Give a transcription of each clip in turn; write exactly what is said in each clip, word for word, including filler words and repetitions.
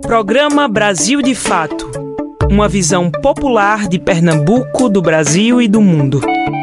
Programa Brasil de Fato. Uma visão popular de Pernambuco, do Brasil e do mundo.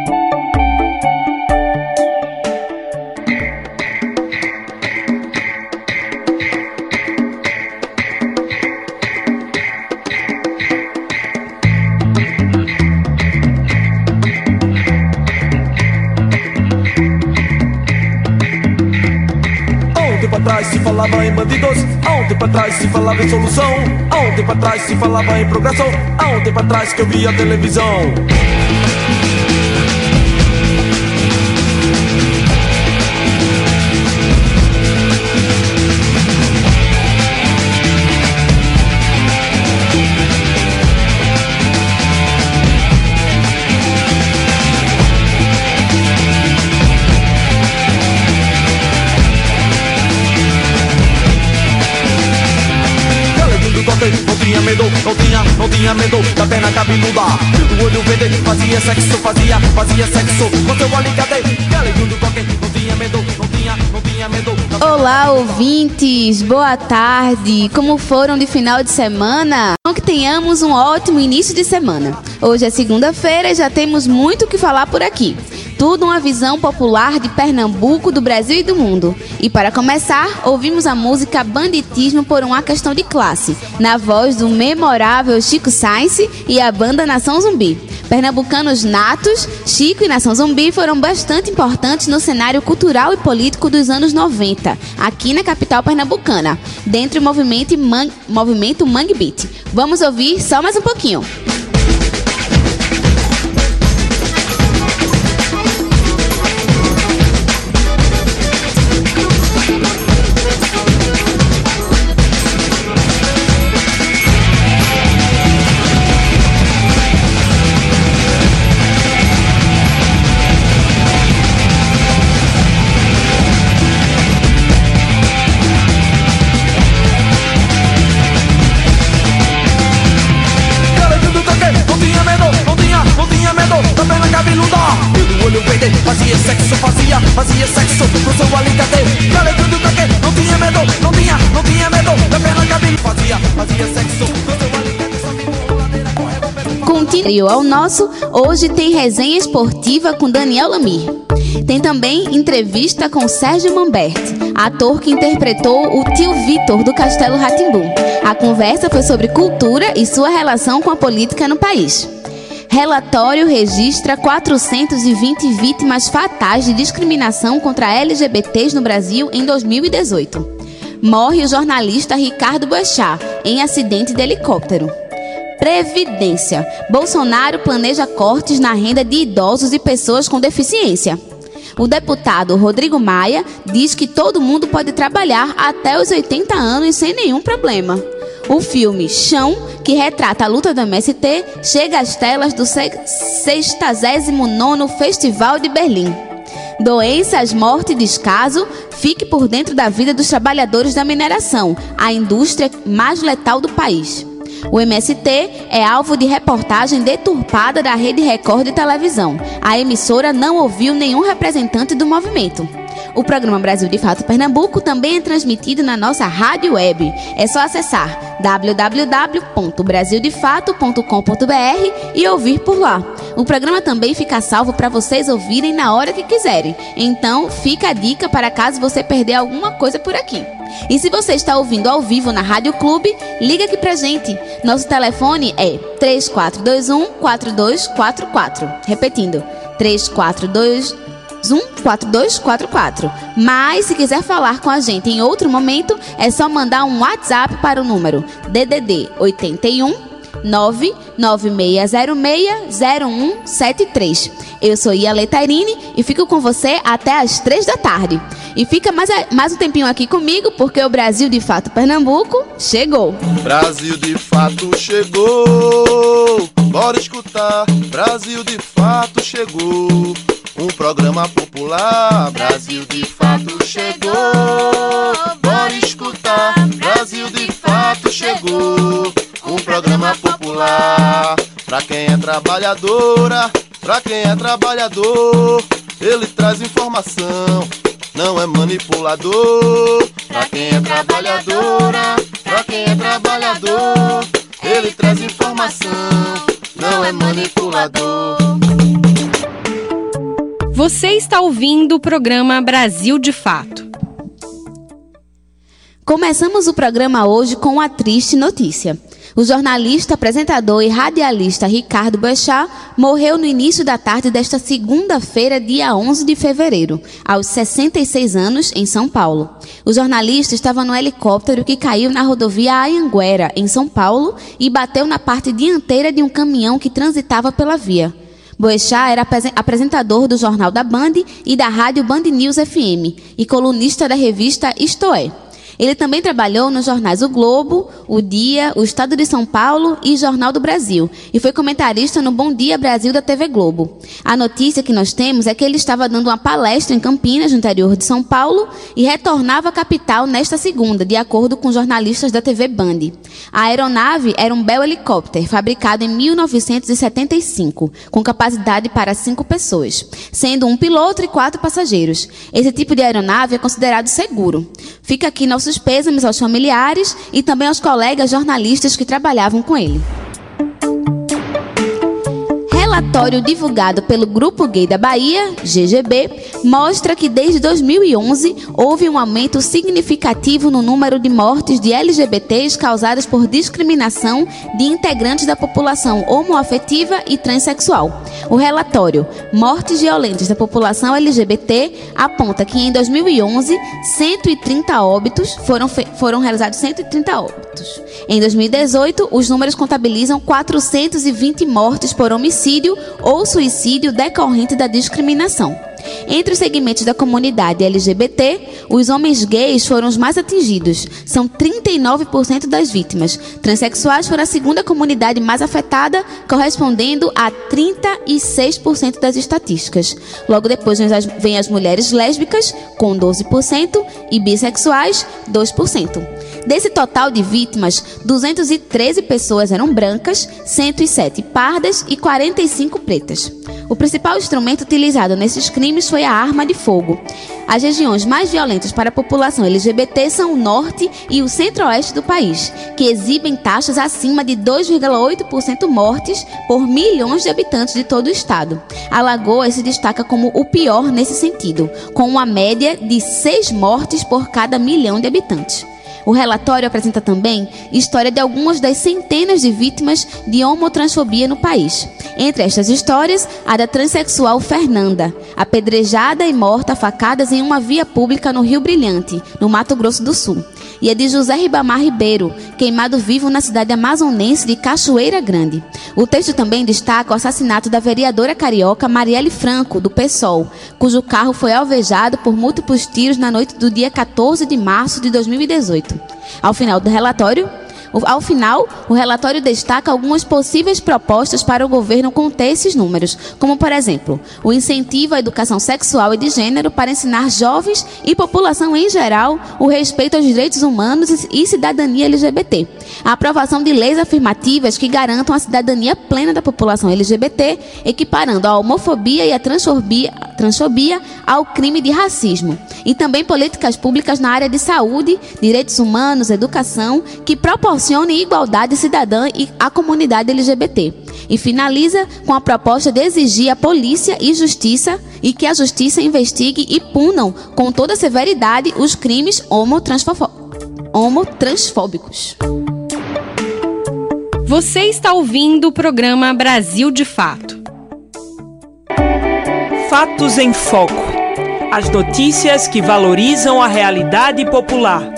Se falava em bandidos, há um tempo atrás se falava em solução. Há um tempo atrás se falava em progressão. Há um tempo atrás que eu via televisão. Não tinha medo, não tinha, não tinha medo da perna cabeluda. Do olho verde, fazia sexo, fazia, fazia sexo com seu alicate. Do toque, não tinha medo, não tinha, não tinha medo. Olá, ouvintes, boa tarde. Como foram de final de semana? Que tenhamos um ótimo início de semana. Hoje é segunda-feira e já temos muito o que falar por aqui. Tudo uma visão popular de Pernambuco, do Brasil e do mundo. E para começar, ouvimos a música Banditismo por uma Questão de Classe, na voz do memorável Chico Science e a banda Nação Zumbi. Pernambucanos natos, Chico e Nação Zumbi foram bastante importantes no cenário cultural e político dos anos noventa, aqui na capital pernambucana, dentro do movimento, Man- movimento Mangue Beat. Vamos ouvir só mais um pouquinho. Fazia sexo, fazia, fazia sexo com seu alicate. Galera do toque, não tinha medo, não tinha, não tinha medo da perna cabelo. Fazia, fazia sexo com seu alicate. Continue ao nosso, hoje tem resenha esportiva com Daniel Lamir. Tem também entrevista com Sérgio Mamberti, ator que interpretou o tio Vitor do Castelo Rá-Tim-Bum. A conversa foi sobre cultura e sua relação com a política no país. Relatório registra quatrocentas e vinte vítimas fatais de discriminação contra L G B Ts no Brasil em dois mil e dezoito. Morre o jornalista Ricardo Boechat em acidente de helicóptero. Previdência. Bolsonaro planeja cortes na renda de idosos e pessoas com deficiência. O deputado Rodrigo Maia diz que todo mundo pode trabalhar até os oitenta anos sem nenhum problema. O filme Chão, que retrata a luta do M S T, chega às telas do sexagésimo nono Festival de Berlim. Doenças, morte e descaso, fique por dentro da vida dos trabalhadores da mineração, a indústria mais letal do país. O M S T é alvo de reportagem deturpada da Rede Record de televisão. A emissora não ouviu nenhum representante do movimento. O programa Brasil de Fato Pernambuco também é transmitido na nossa rádio web. É só acessar w w w ponto brasil de fato ponto com ponto b r e ouvir por lá. O programa também fica salvo para vocês ouvirem na hora que quiserem. Então, fica a dica para caso você perder alguma coisa por aqui. E se você está ouvindo ao vivo na Rádio Clube, liga aqui pra gente. Nosso telefone é três quatro dois um, quatro dois quatro quatro. Repetindo, três quatro dois um, quatro dois quatro quatro. Mas se quiser falar com a gente em outro momento, é só mandar um WhatsApp para o número D D D oito um nove nove seis zero seis zero um sete três. Eu sou Iale Tairine e fico com você até às três da tarde. E fica mais, mais um tempinho aqui comigo, porque o Brasil de Fato Pernambuco chegou. Brasil de Fato chegou, bora escutar. Brasil de Fato chegou, um programa popular. Brasil de Fato chegou, bora escutar. Brasil de Fato chegou, um programa popular. Pra quem é trabalhadora, pra quem é trabalhador, ele traz informação, não é manipulador. Pra quem é trabalhadora, pra quem é trabalhador, ele traz informação, não é manipulador. Você está ouvindo o programa Brasil de Fato. Começamos o programa hoje com uma triste notícia. O jornalista, apresentador e radialista Ricardo Boechat morreu no início da tarde desta segunda-feira, dia onze de fevereiro, aos sessenta e seis anos, em São Paulo. O jornalista estava no helicóptero que caiu na rodovia Anhanguera, em São Paulo, e bateu na parte dianteira de um caminhão que transitava pela via. Boechat era apresentador do Jornal da Band e da rádio Band News F M e colunista da revista Isto É. Ele também trabalhou nos jornais O Globo, O Dia, O Estado de São Paulo e Jornal do Brasil, e foi comentarista no Bom Dia Brasil da T V Globo. A notícia que nós temos é que ele estava dando uma palestra em Campinas, no interior de São Paulo, e retornava à capital nesta segunda, de acordo com jornalistas da T V Band. A aeronave era um Bell Helicopter, fabricado em mil novecentos e setenta e cinco, com capacidade para cinco pessoas, sendo um piloto e quatro passageiros. Esse tipo de aeronave é considerado seguro. Fica aqui nossos pêsames aos familiares e também aos colegas jornalistas que trabalhavam com ele. Relatório divulgado pelo Grupo Gay da Bahia, G G B, mostra que desde dois mil e onze houve um aumento significativo no número de mortes de L G B Ts causadas por discriminação de integrantes da população homoafetiva e transexual. O relatório Mortes Violentas da População L G B T aponta que em dois mil e onze, cento e trinta óbitos foram, foram realizados cento e trinta óbitos. Em dois mil e dezoito, os números contabilizam quatrocentas e vinte mortes por homicídio ou suicídio decorrente da discriminação. Entre os segmentos da comunidade L G B T, os homens gays foram os mais atingidos, são trinta e nove por cento das vítimas. Transsexuais foram a segunda comunidade mais afetada, correspondendo a trinta e seis por cento das estatísticas. Logo depois vem as mulheres lésbicas, com doze por cento, e bissexuais, dois por cento. Desse total de vítimas, duzentas e treze pessoas eram brancas, cento e sete pardas e quarenta e cinco pretas. O principal instrumento utilizado nesses crimes foi a arma de fogo. As regiões mais violentas para a população L G B T são o norte e o centro-oeste do país, que exibem taxas acima de dois vírgula oito por cento mortes por milhões de habitantes de todo o estado. Alagoas se destaca como o pior nesse sentido, com uma média de seis mortes por cada milhão de habitantes. O relatório apresenta também história de algumas das centenas de vítimas de homotransfobia no país. Entre estas histórias, a da transexual Fernanda, apedrejada e morta a facadas em uma via pública no Rio Brilhante, no Mato Grosso do Sul. E a de José Ribamar Ribeiro, queimado vivo na cidade amazonense de Cachoeira Grande. O texto também destaca o assassinato da vereadora carioca Marielle Franco, do PSOL, cujo carro foi alvejado por múltiplos tiros na noite do dia quatorze de março de dois mil e dezoito. Ao final do relatório, Ao final, o relatório destaca algumas possíveis propostas para o governo conter esses números, como, por exemplo, o incentivo à educação sexual e de gênero para ensinar jovens e população em geral o respeito aos direitos humanos e cidadania L G B T, a aprovação de leis afirmativas que garantam a cidadania plena da população L G B T, equiparando a homofobia e a transfobia, transfobia ao crime de racismo, e também políticas públicas na área de saúde, direitos humanos, educação, que proporcionam proporcione igualdade cidadã e à comunidade L G B T. E finaliza com a proposta de exigir a polícia e justiça e que a justiça investigue e punam com toda severidade os crimes homotransfóbicos. Você está ouvindo o programa Brasil de Fato. Fatos em Foco. As notícias que valorizam a realidade popular.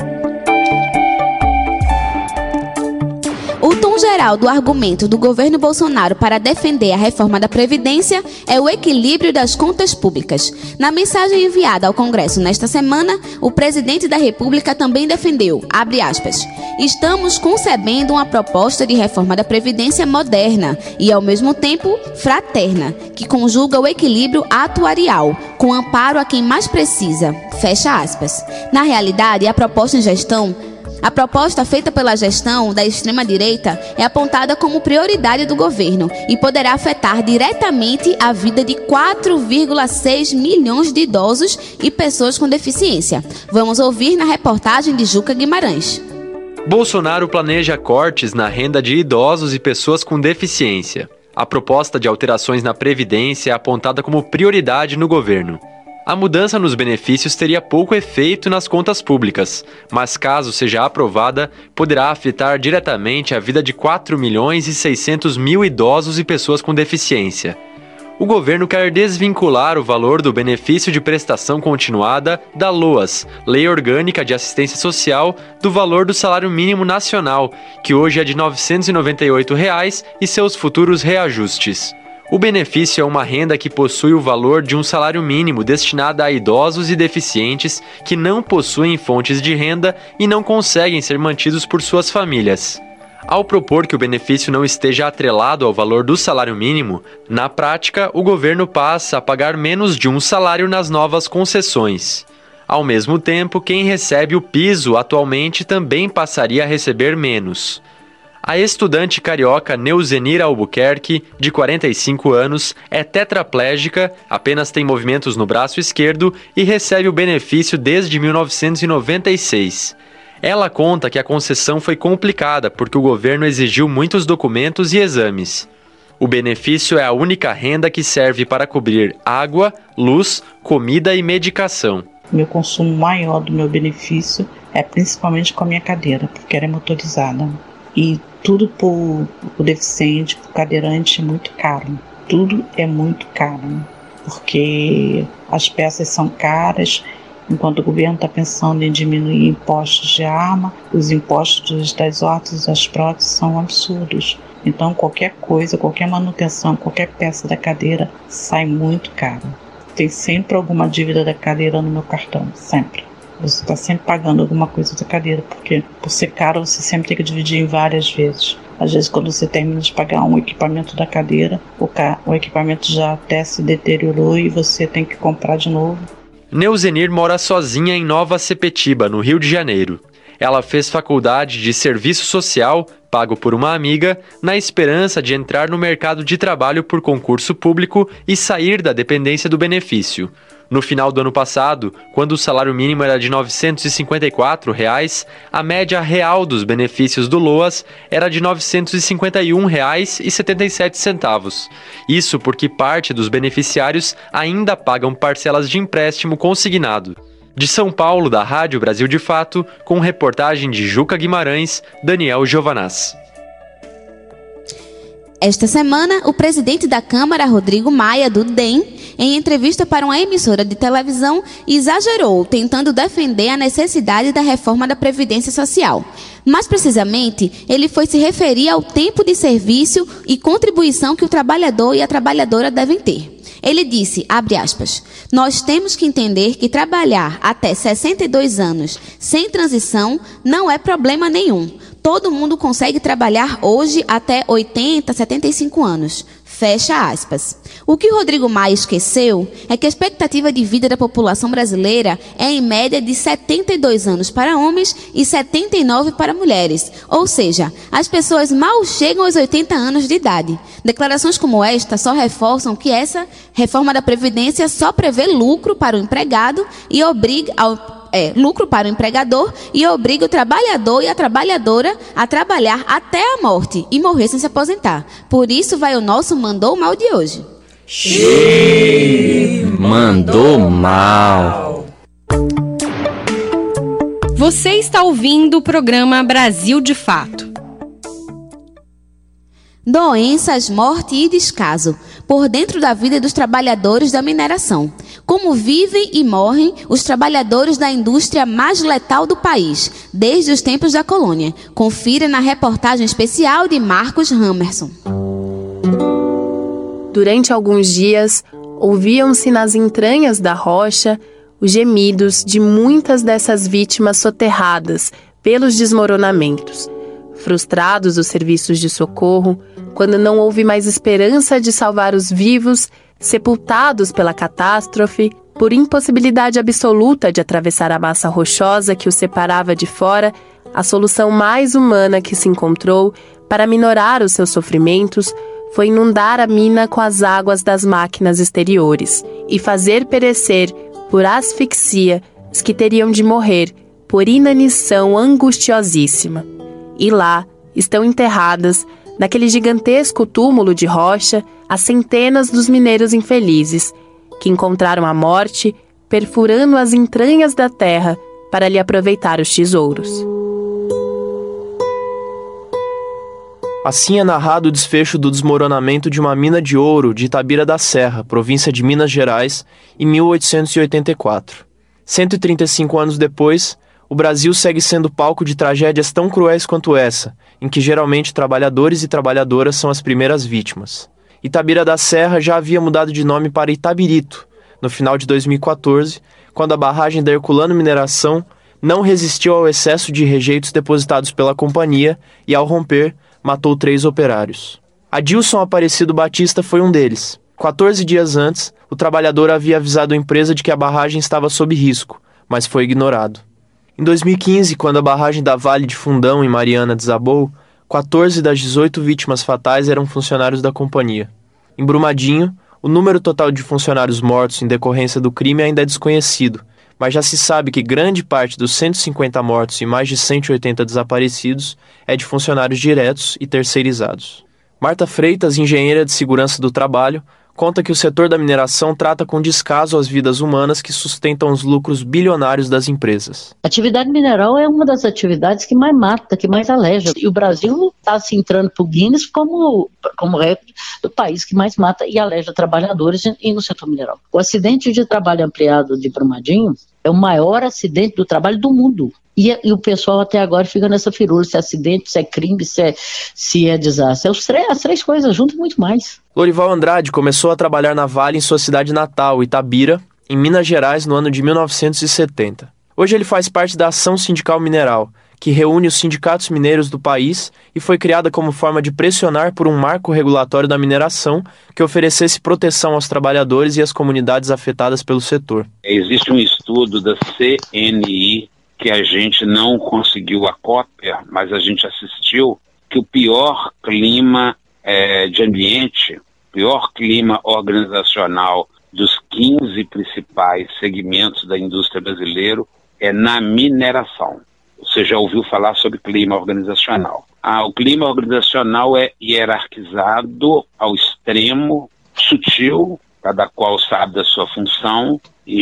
O tom geral do argumento do governo Bolsonaro para defender a reforma da Previdência é o equilíbrio das contas públicas. Na mensagem enviada ao Congresso nesta semana, o presidente da República também defendeu, abre aspas, estamos concebendo uma proposta de reforma da Previdência moderna e, ao mesmo tempo, fraterna, que conjuga o equilíbrio atuarial, com amparo a quem mais precisa, fecha aspas. Na realidade, a proposta em gestão A proposta feita pela gestão da extrema-direita é apontada como prioridade do governo e poderá afetar diretamente a vida de quatro vírgula seis milhões de idosos e pessoas com deficiência. Vamos ouvir na reportagem de Juca Guimarães. Bolsonaro planeja cortes na renda de idosos e pessoas com deficiência. A proposta de alterações na Previdência é apontada como prioridade no governo. A mudança nos benefícios teria pouco efeito nas contas públicas, mas caso seja aprovada, poderá afetar diretamente a vida de quatro milhões e seiscentos mil idosos e pessoas com deficiência. O governo quer desvincular o valor do benefício de prestação continuada da LOAS, Lei Orgânica de Assistência Social, do valor do salário mínimo nacional, que hoje é de novecentos e noventa e oito reais, e seus futuros reajustes. O benefício é uma renda que possui o valor de um salário mínimo destinada a idosos e deficientes que não possuem fontes de renda e não conseguem ser mantidos por suas famílias. Ao propor que o benefício não esteja atrelado ao valor do salário mínimo, na prática, o governo passa a pagar menos de um salário nas novas concessões. Ao mesmo tempo, quem recebe o piso atualmente também passaria a receber menos. A estudante carioca Neuzenir Albuquerque, de quarenta e cinco anos, é tetraplégica, apenas tem movimentos no braço esquerdo e recebe o benefício desde mil novecentos e noventa e seis. Ela conta que a concessão foi complicada porque o governo exigiu muitos documentos e exames. O benefício é a única renda que serve para cobrir água, luz, comida e medicação. Meu consumo maior do meu benefício é principalmente com a minha cadeira, porque ela é motorizada. E tudo para o deficiente, para o cadeirante é muito caro. Tudo é muito caro, porque as peças são caras. Enquanto o governo está pensando em diminuir impostos de arma, os impostos das órteses e das próteses são absurdos. Então qualquer coisa, qualquer manutenção, qualquer peça da cadeira sai muito caro. Tem sempre alguma dívida da cadeira no meu cartão, sempre. Você está sempre pagando alguma coisa da cadeira, porque por ser caro você sempre tem que dividir em várias vezes. Às vezes quando você termina de pagar um equipamento da cadeira, o, ca... o equipamento já até se deteriorou e você tem que comprar de novo. Neuzenir mora sozinha em Nova Sepetiba, no Rio de Janeiro. Ela fez faculdade de serviço social, pago por uma amiga, na esperança de entrar no mercado de trabalho por concurso público e sair da dependência do benefício. No final do ano passado, quando o salário mínimo era de novecentos e cinquenta e quatro reais, a média real dos benefícios do LOAS era de novecentos e cinquenta e um reais e setenta e sete centavos. Isso porque parte dos beneficiários ainda pagam parcelas de empréstimo consignado. De São Paulo, da Rádio Brasil de Fato, com reportagem de Juca Guimarães, Daniel Giovanaz. Esta semana, o presidente da Câmara, Rodrigo Maia, do D E M, em entrevista para uma emissora de televisão, exagerou, tentando defender a necessidade da reforma da Previdência Social. Mais precisamente, ele foi se referir ao tempo de serviço e contribuição que o trabalhador e a trabalhadora devem ter. Ele disse, abre aspas, nós temos que entender que trabalhar até sessenta e dois anos sem transição não é problema nenhum. Todo mundo consegue trabalhar hoje até oitenta, setenta e cinco anos. Fecha aspas. O que Rodrigo Maia esqueceu é que a expectativa de vida da população brasileira é em média de setenta e dois anos para homens e setenta e nove para mulheres. Ou seja, as pessoas mal chegam aos oitenta anos de idade. Declarações como esta só reforçam que essa reforma da Previdência só prevê lucro para o empregado e obriga ao É, lucro para o empregador e obriga o trabalhador e a trabalhadora a trabalhar até a morte e morrer sem se aposentar. Por isso vai o nosso Mandou Mal de hoje. Xiii, mandou mal. Você está ouvindo o programa Brasil de Fato. Doenças, morte e descaso, por dentro da vida dos trabalhadores da mineração. Como vivem e morrem os trabalhadores da indústria mais letal do país, desde os tempos da colônia. Confira na reportagem especial de Marcos Hamerson. Durante alguns dias, ouviam-se nas entranhas da rocha os gemidos de muitas dessas vítimas soterradas pelos desmoronamentos. Frustrados os serviços de socorro, quando não houve mais esperança de salvar os vivos, sepultados pela catástrofe, por impossibilidade absoluta de atravessar a massa rochosa que os separava de fora, a solução mais humana que se encontrou para minorar os seus sofrimentos foi inundar a mina com as águas das máquinas exteriores e fazer perecer por asfixia os que teriam de morrer por inanição angustiosíssima. E lá estão enterradas, naquele gigantesco túmulo de rocha, as centenas dos mineiros infelizes, que encontraram a morte perfurando as entranhas da terra para lhe aproveitar os tesouros. Assim é narrado o desfecho do desmoronamento de uma mina de ouro de Itabira da Serra, província de Minas Gerais, em mil oitocentos e oitenta e quatro. cento e trinta e cinco anos depois, o Brasil segue sendo palco de tragédias tão cruéis quanto essa, em que geralmente trabalhadores e trabalhadoras são as primeiras vítimas. Itabira da Serra já havia mudado de nome para Itabirito, no final de dois mil e quatorze, quando a barragem da Herculano Mineração não resistiu ao excesso de rejeitos depositados pela companhia e, ao romper, matou três operários. Adilson Aparecido Batista foi um deles. quatorze dias antes, o trabalhador havia avisado a empresa de que a barragem estava sob risco, mas foi ignorado. Em dois mil e quinze, quando a barragem da Vale de Fundão, em Mariana, desabou, quatorze das dezoito vítimas fatais eram funcionários da companhia. Em Brumadinho, o número total de funcionários mortos em decorrência do crime ainda é desconhecido, mas já se sabe que grande parte dos cento e cinquenta mortos e mais de cento e oitenta desaparecidos é de funcionários diretos e terceirizados. Marta Freitas, engenheira de segurança do trabalho, conta que o setor da mineração trata com descaso as vidas humanas que sustentam os lucros bilionários das empresas. A atividade mineral é uma das atividades que mais mata, que mais aleja. E o Brasil está se entrando para o Guinness como, como recorde do país que mais mata e aleja trabalhadores e no setor mineral. O acidente de trabalho ampliado de Brumadinho é o maior acidente do trabalho do mundo. E, e o pessoal até agora fica nessa firula, se é acidente, se é crime, se é, se é desastre. É os três, as três coisas juntas e muito mais. Lorival Andrade começou a trabalhar na Vale em sua cidade natal, Itabira, em Minas Gerais, no ano de mil novecentos e setenta. Hoje ele faz parte da Ação Sindical Mineral, que reúne os sindicatos mineiros do país e foi criada como forma de pressionar por um marco regulatório da mineração que oferecesse proteção aos trabalhadores e às comunidades afetadas pelo setor. Existe um estudo da C N I que a gente não conseguiu a cópia, mas a gente assistiu, que o pior clima é, de ambiente, pior clima organizacional dos quinze principais segmentos da indústria brasileira é na mineração. Você já ouviu falar sobre clima organizacional. Ah, o clima organizacional é hierarquizado ao extremo, sutil, cada qual sabe da sua função,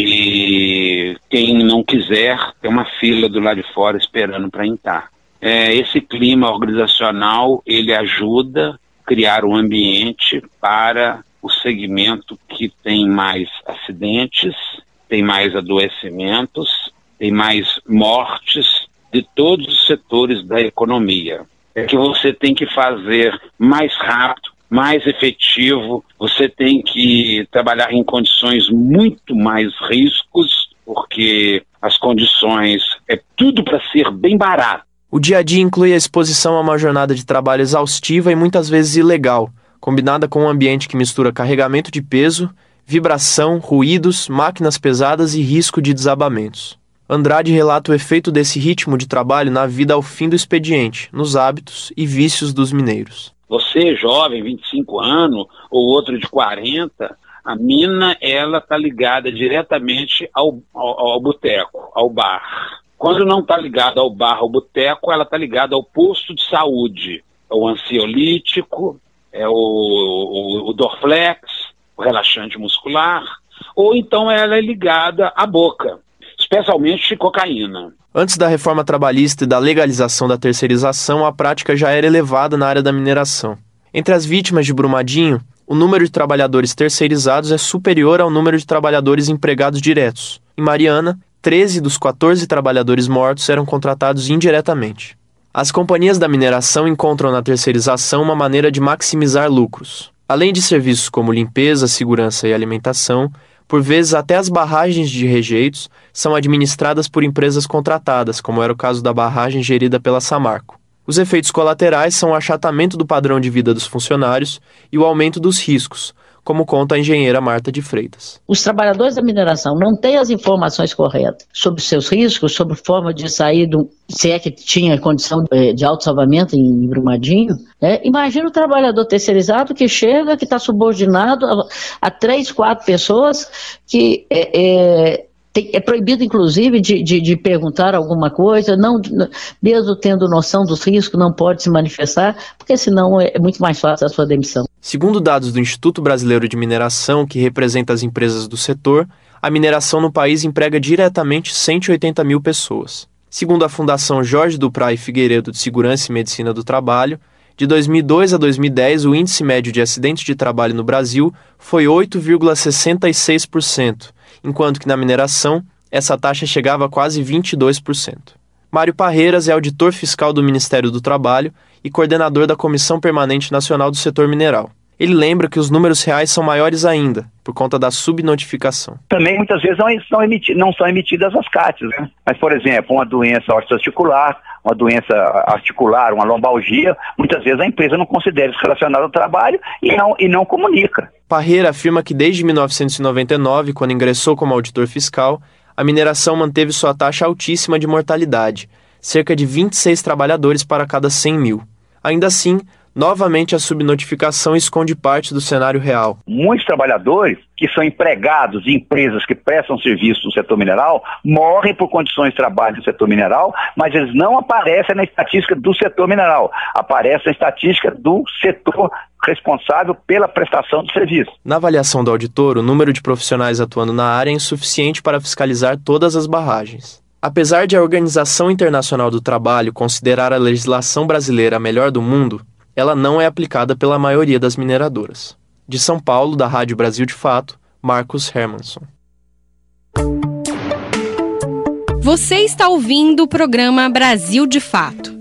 e quem não quiser tem uma fila do lado de fora esperando para entrar. É, esse clima organizacional, ele ajuda a criar um ambiente para o segmento que tem mais acidentes, tem mais adoecimentos, tem mais mortes de todos os setores da economia. É que você tem que fazer mais rápido, mais efetivo, você tem que trabalhar em condições muito mais riscos, porque as condições é tudo para ser bem barato. O dia a dia inclui a exposição a uma jornada de trabalho exaustiva e muitas vezes ilegal, combinada com um ambiente que mistura carregamento de peso, vibração, ruídos, máquinas pesadas e risco de desabamentos. Andrade relata o efeito desse ritmo de trabalho na vida ao fim do expediente, nos hábitos e vícios dos mineiros. Você, jovem, vinte e cinco anos, ou outro de quarenta, a mina, ela está ligada diretamente ao, ao, ao boteco, ao bar. Quando não está ligada ao bar, ao boteco, ela está ligada ao posto de saúde. É o ansiolítico, é o, o, o Dorflex, o relaxante muscular, ou então ela é ligada à boca, especialmente cocaína. Antes da reforma trabalhista e da legalização da terceirização, a prática já era elevada na área da mineração. Entre as vítimas de Brumadinho, o número de trabalhadores terceirizados é superior ao número de trabalhadores empregados diretos. Em Mariana, treze dos quatorze trabalhadores mortos eram contratados indiretamente. As companhias da mineração encontram na terceirização uma maneira de maximizar lucros. Além de serviços como limpeza, segurança e alimentação, por vezes até as barragens de rejeitos são administradas por empresas contratadas, como era o caso da barragem gerida pela Samarco. Os efeitos colaterais são o achatamento do padrão de vida dos funcionários e o aumento dos riscos, como conta a engenheira Marta de Freitas. Os trabalhadores da mineração não têm as informações corretas sobre seus riscos, sobre forma de sair, do, se é que tinha condição de autossalvamento em Brumadinho. Né? Imagina o trabalhador terceirizado que chega, que está subordinado a, a três, quatro pessoas que é, é, Tem, é proibido, inclusive, de, de, de perguntar alguma coisa, não, mesmo tendo noção dos riscos, não pode se manifestar, porque senão é muito mais fácil a sua demissão. Segundo dados do Instituto Brasileiro de Mineração, que representa as empresas do setor, a mineração no país emprega diretamente cento e oitenta mil pessoas. Segundo a Fundação Jorge Duprat e Figueiredo de Segurança e Medicina do Trabalho, de dois mil e dois a dois mil e dez, o índice médio de acidentes de trabalho no Brasil foi oito vírgula sessenta e seis por cento, enquanto que na mineração, essa taxa chegava a quase vinte e dois por cento. Mário Parreiras é auditor fiscal do Ministério do Trabalho e coordenador da Comissão Permanente Nacional do Setor Mineral. Ele lembra que os números reais são maiores ainda, por conta da subnotificação. Também muitas vezes não são, emiti- não são emitidas as C A Ts, né? Mas, por exemplo, uma doença osteoarticular, uma doença articular, uma lombalgia, muitas vezes a empresa não considera isso relacionado ao trabalho e não, e não comunica. Parreira afirma que desde mil novecentos e noventa e nove, quando ingressou como auditor fiscal, a mineração manteve sua taxa altíssima de mortalidade, cerca de vinte e seis trabalhadores para cada cem mil. Ainda assim, novamente a subnotificação esconde parte do cenário real. Muitos trabalhadores que são empregados em empresas que prestam serviço no setor mineral morrem por condições de trabalho no setor mineral, mas eles não aparecem na estatística do setor mineral, aparece na estatística do setor responsável pela prestação do serviço. Na avaliação do auditor, o número de profissionais atuando na área é insuficiente para fiscalizar todas as barragens. Apesar de a Organização Internacional do Trabalho considerar a legislação brasileira a melhor do mundo, ela não é aplicada pela maioria das mineradoras. De São Paulo, da Rádio Brasil de Fato, Marcos Hermanson. Você está ouvindo o programa Brasil de Fato.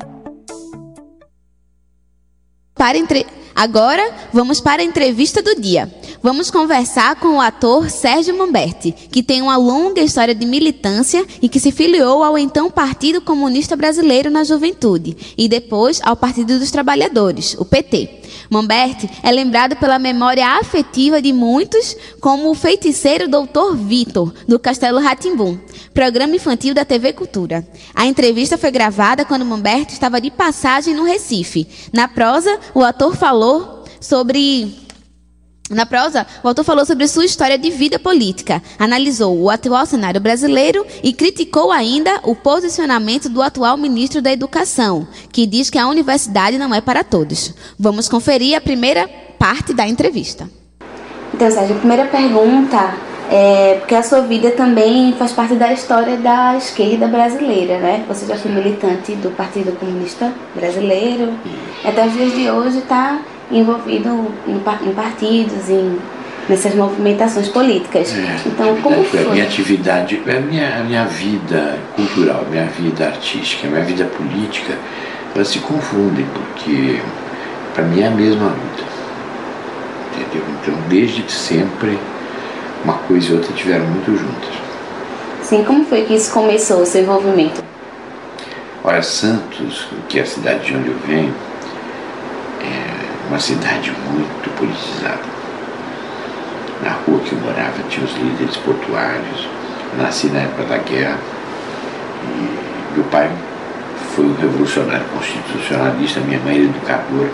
Para entre... Agora, vamos para a entrevista do dia. Vamos conversar com o ator Sérgio Manberti, que tem uma longa história de militância e que se filiou ao então Partido Comunista Brasileiro na juventude e depois ao Partido dos Trabalhadores, o P T. Manberti é lembrado pela memória afetiva de muitos como o feiticeiro doutor Vitor, do Castelo Rá-Tim-Bum, programa infantil da T V Cultura. A entrevista foi gravada quando Manberti estava de passagem no Recife. Na prosa, o ator falou sobre... Na prosa, o autor falou sobre sua história de vida política, analisou o atual cenário brasileiro e criticou ainda o posicionamento do atual ministro da Educação, que diz que a universidade não é para todos. Vamos conferir a primeira parte da entrevista. Então, Sérgio, a primeira pergunta é porque a sua vida também faz parte da história da esquerda brasileira, né? Você já foi militante do Partido Comunista Brasileiro, até os dias de hoje está envolvido em, em partidos, em, nessas movimentações políticas. É, então, como foi? A minha atividade, a minha, a minha vida cultural, a minha vida artística, a minha vida política, elas se confundem, porque para mim é a mesma luta. Entendeu? Então, desde sempre, uma coisa e outra estiveram muito juntas. Sim, como foi que isso começou, o seu envolvimento? Olha, Santos, que é a cidade de onde eu venho, é uma cidade muito politizada. Na rua que eu morava tinha os líderes portuários. Eu nasci na época da guerra e meu pai foi um revolucionário constitucionalista, minha mãe era educadora.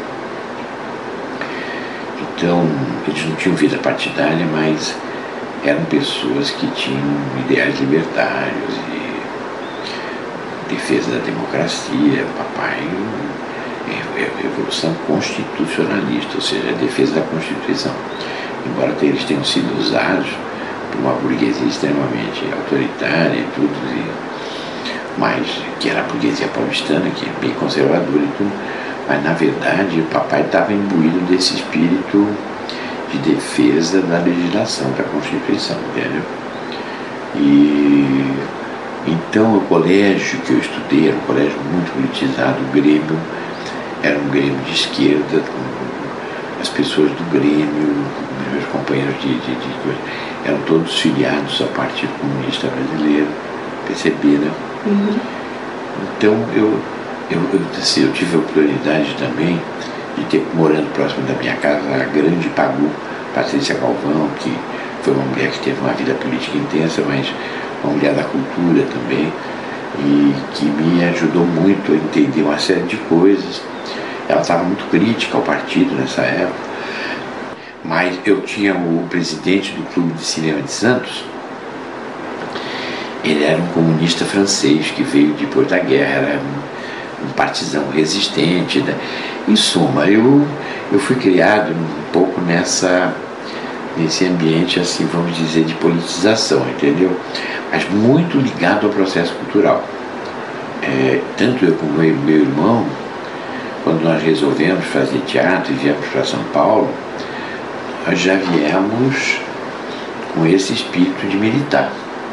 Então eles não tinham vida partidária, mas eram pessoas que tinham ideais libertários e defesa da democracia. Papai é revolução constitucionalista, ou seja, a defesa da Constituição. Embora eles tenham sido usados por uma burguesia extremamente autoritária e tudo, e, mas que era a burguesia paulistana, que é bem conservadora e tudo, mas na verdade o papai estava imbuído desse espírito de defesa da legislação, da Constituição, entendeu? E então o colégio que eu estudei era um colégio muito politizado, o Grêmio era um Grêmio de esquerda, as pessoas do Grêmio, meus companheiros de, de, de coisa, eram todos filiados ao Partido Comunista Brasileiro, P C B, né? Uhum. Então eu, eu, eu, assim, eu tive a oportunidade também de ter, morando próximo da minha casa, a grande Pagu, Patrícia Galvão, que foi uma mulher que teve uma vida política intensa, mas uma mulher da cultura também, e que me ajudou muito a entender uma série de coisas. Ela estava muito crítica ao partido nessa época, mas eu tinha o presidente do Clube de Cinema de Santos, Ele era um comunista francês que veio depois da guerra, era um, um partisão resistente, né? Em suma, eu, eu fui criado um pouco nessa, nesse ambiente, assim, vamos dizer, de politização, entendeu? Mas muito ligado ao processo cultural. É, tanto eu como meu, meu irmão, quando nós resolvemos fazer teatro e viemos para São Paulo, nós já viemos com esse espírito de militar.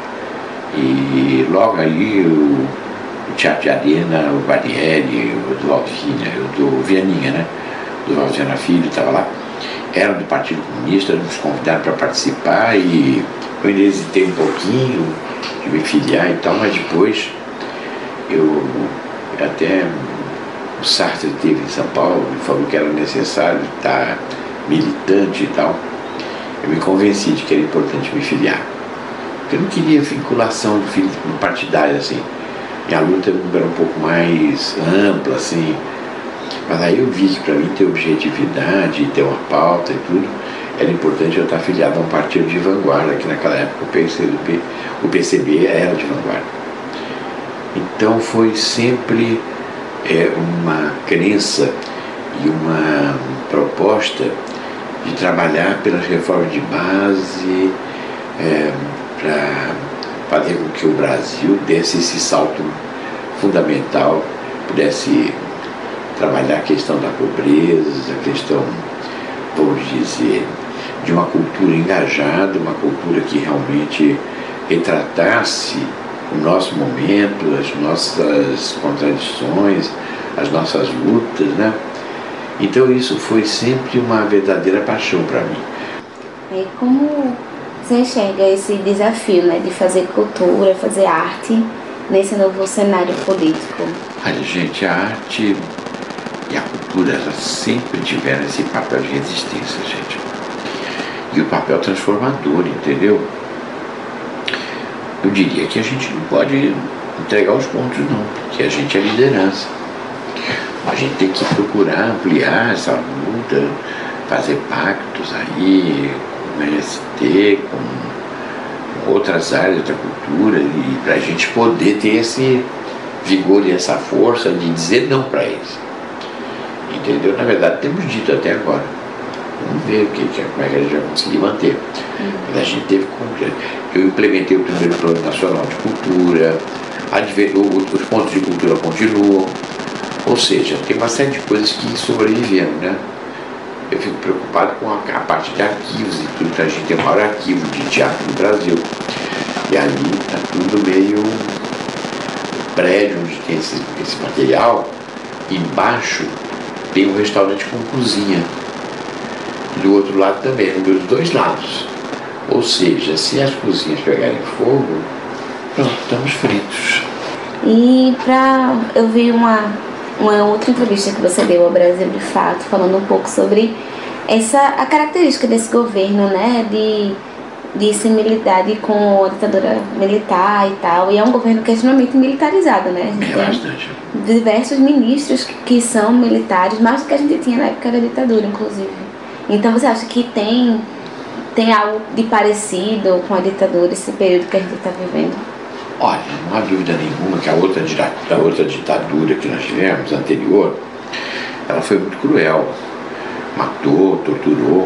E logo aí o, o Teatro de Arena, o Barnieri, o do Valvina, o do Vianinha, né? Do Valvina Filho, estava lá, eram do Partido Comunista, nos convidaram para participar e eu ainda hesitei um pouquinho de me filiar e tal, mas depois eu até o Sartre esteve em São Paulo e falou que era necessário estar militante e tal. Eu me convenci de que era importante me filiar. Eu não queria vinculação do partidário, assim. Minha luta era um pouco mais ampla, assim. Mas aí eu vi que para mim ter objetividade, ter uma pauta e tudo, era importante eu estar afiliado a um partido de vanguarda, que naquela época o P C B, o P C B era de vanguarda. Então foi sempre é, uma crença e uma proposta de trabalhar pelas reformas de base, é, para fazer com que o Brasil desse esse salto fundamental, pudesse trabalhar a questão da pobreza, a questão, vamos dizer, de uma cultura engajada, uma cultura que realmente retratasse o nosso momento, as nossas contradições, as nossas lutas, né? Então isso foi sempre uma verdadeira paixão para mim. É, como você enxerga esse desafio, né, de fazer cultura, fazer arte nesse novo cenário político? Olha, gente, a arte e a cultura, elas sempre tiveram esse papel de resistência, gente. E o papel transformador, entendeu? Eu diria que a gente não pode entregar os pontos, não, porque a gente é liderança. A gente tem que procurar ampliar essa luta, fazer pactos aí com o M S T, com outras áreas da cultura, e para a gente poder ter esse vigor e essa força de dizer não para eles. Entendeu? Na verdade, temos dito até agora. Vamos ver o que, como é que a gente vai conseguir manter. Mas a gente teve que. Eu implementei o primeiro Plano Nacional de Cultura, os pontos de cultura continuam. Ou seja, tem uma série de coisas que sobreviveram, né? Eu fico preocupado com a, a parte de arquivos e tudo, que a gente tem o maior arquivo de teatro do Brasil. E ali está tudo meio prédio onde tem esse, esse material. Embaixo tem um restaurante com cozinha. Do outro lado também, dos dois lados. Ou seja, se as cozinhas pegarem fogo, pronto, estamos fritos. E pra, eu vi uma, uma outra entrevista que você deu ao Brasil de Fato, falando um pouco sobre essa, a característica desse governo, né, de, de similitude com a ditadura militar e tal. E é um governo que é extremamente militarizado, né? A gente é bastante. Tem diversos ministros que, que são militares, mais do que a gente tinha na época da ditadura, inclusive. Então você acha que tem, tem algo de parecido com a ditadura, esse período que a gente está vivendo? Olha, não há dúvida nenhuma que a outra, a outra ditadura que nós tivemos, anterior, ela foi muito cruel. Matou, torturou.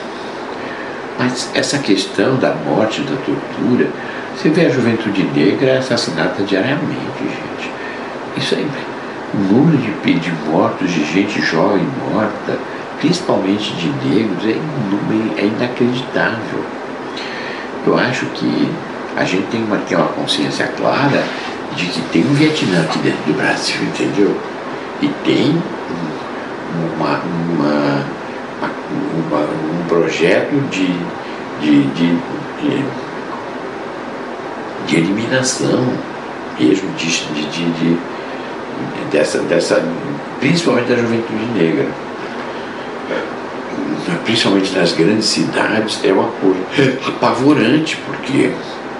Mas essa questão da morte, da tortura, você vê a juventude negra assassinada diariamente, gente. Isso aí, o número de, de mortos, de gente jovem morta, principalmente de negros, é, é inacreditável. Eu acho que a gente tem uma, tem uma consciência clara de que tem um Vietnã aqui dentro do Brasil, entendeu? E tem uma, uma, uma, um projeto de, de, de, de, de eliminação mesmo de, de, de, de, dessa, dessa, principalmente da juventude negra. Principalmente nas grandes cidades, é uma coisa apavorante, porque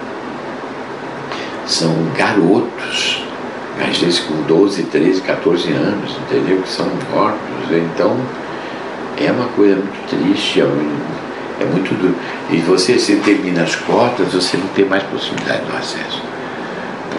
são garotos, às vezes com doze, treze, catorze anos, entendeu? Que são mortos. Então é uma coisa muito triste, é muito, é muito duro. E você, se termina as cotas, você não tem mais possibilidade do acesso.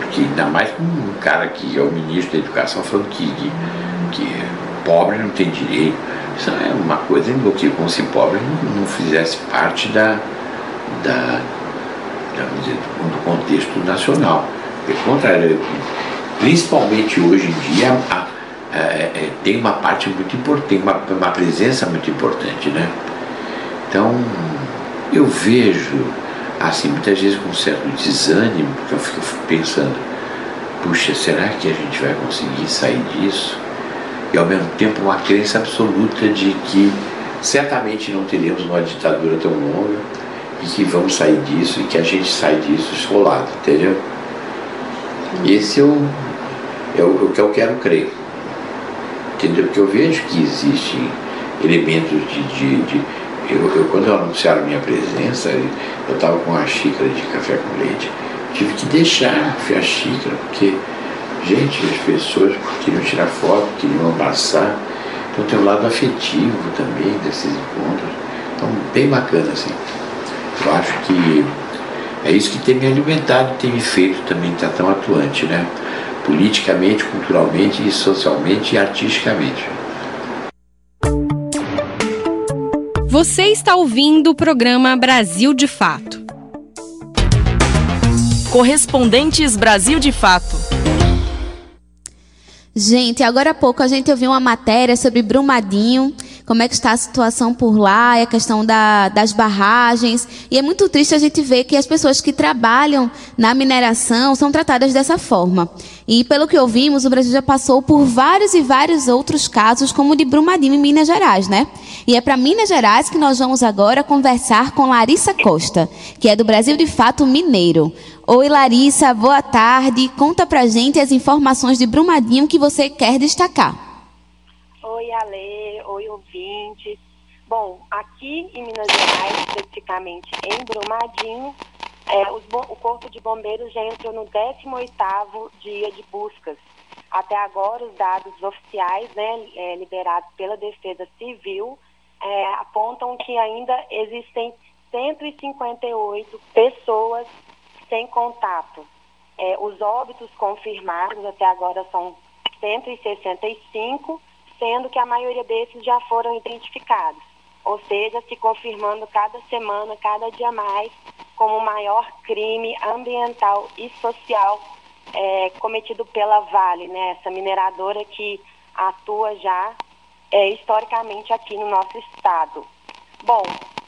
porque ainda mais com um cara que é o ministro da Educação falando que, que, que pobre não tem direito. Isso é uma coisa que, como se pobre não, não fizesse parte da, da, da dizer, do contexto nacional. Pelo contrário, principalmente hoje em dia, a, a, a, tem uma parte muito importante, uma, uma presença muito importante, né? Então, eu vejo, assim, muitas vezes com um certo desânimo, porque eu fico pensando, puxa, será que a gente vai conseguir sair disso? E ao mesmo tempo uma crença absoluta de que certamente não teremos uma ditadura tão longa e que vamos sair disso e que a gente sai disso esfolado, entendeu? Esse é o, é o, o que eu quero crer, entendeu? Porque eu vejo que existem elementos de... de, de eu, eu, quando anunciaram minha presença, eu estava com uma xícara de café com leite, tive que deixar a xícara, porque, gente, as pessoas queriam tirar foto, queriam abraçar, então tem um lado afetivo também desses encontros, então bem bacana, assim. Eu acho que é isso que tem me alimentado, tem me feito também estar tão atuante, né? Politicamente, culturalmente, e socialmente e artisticamente. Você está ouvindo o programa Brasil de Fato. Correspondentes Brasil de Fato. Gente, agora há pouco a gente ouviu uma matéria sobre Brumadinho, como é que está a situação por lá, a questão da, das barragens. E é muito triste a gente ver que as pessoas que trabalham na mineração são tratadas dessa forma. E pelo que ouvimos, o Brasil já passou por vários e vários outros casos, como o de Brumadinho em Minas Gerais, né? E é para Minas Gerais que nós vamos agora conversar com Larissa Costa, que é do Brasil de Fato Mineiro. Oi, Larissa, boa tarde. Conta pra gente as informações de Brumadinho que você quer destacar. Oi, Ale. Oi, ouvintes. Bom, aqui em Minas Gerais, especificamente em Brumadinho, é, os, o Corpo de Bombeiros já entrou no décimo oitavo dia de buscas. Até agora, os dados oficiais, né, é, liberados pela Defesa Civil, é, apontam que ainda existem cento e cinquenta e oito pessoas sem contato. É, os óbitos confirmados até agora são cento e sessenta e cinco, sendo que a maioria desses já foram identificados. Ou seja, se confirmando cada semana, cada dia mais, como o maior crime ambiental e social é, cometido pela Vale, né? Essa mineradora que atua já é, historicamente aqui no nosso estado. Bom,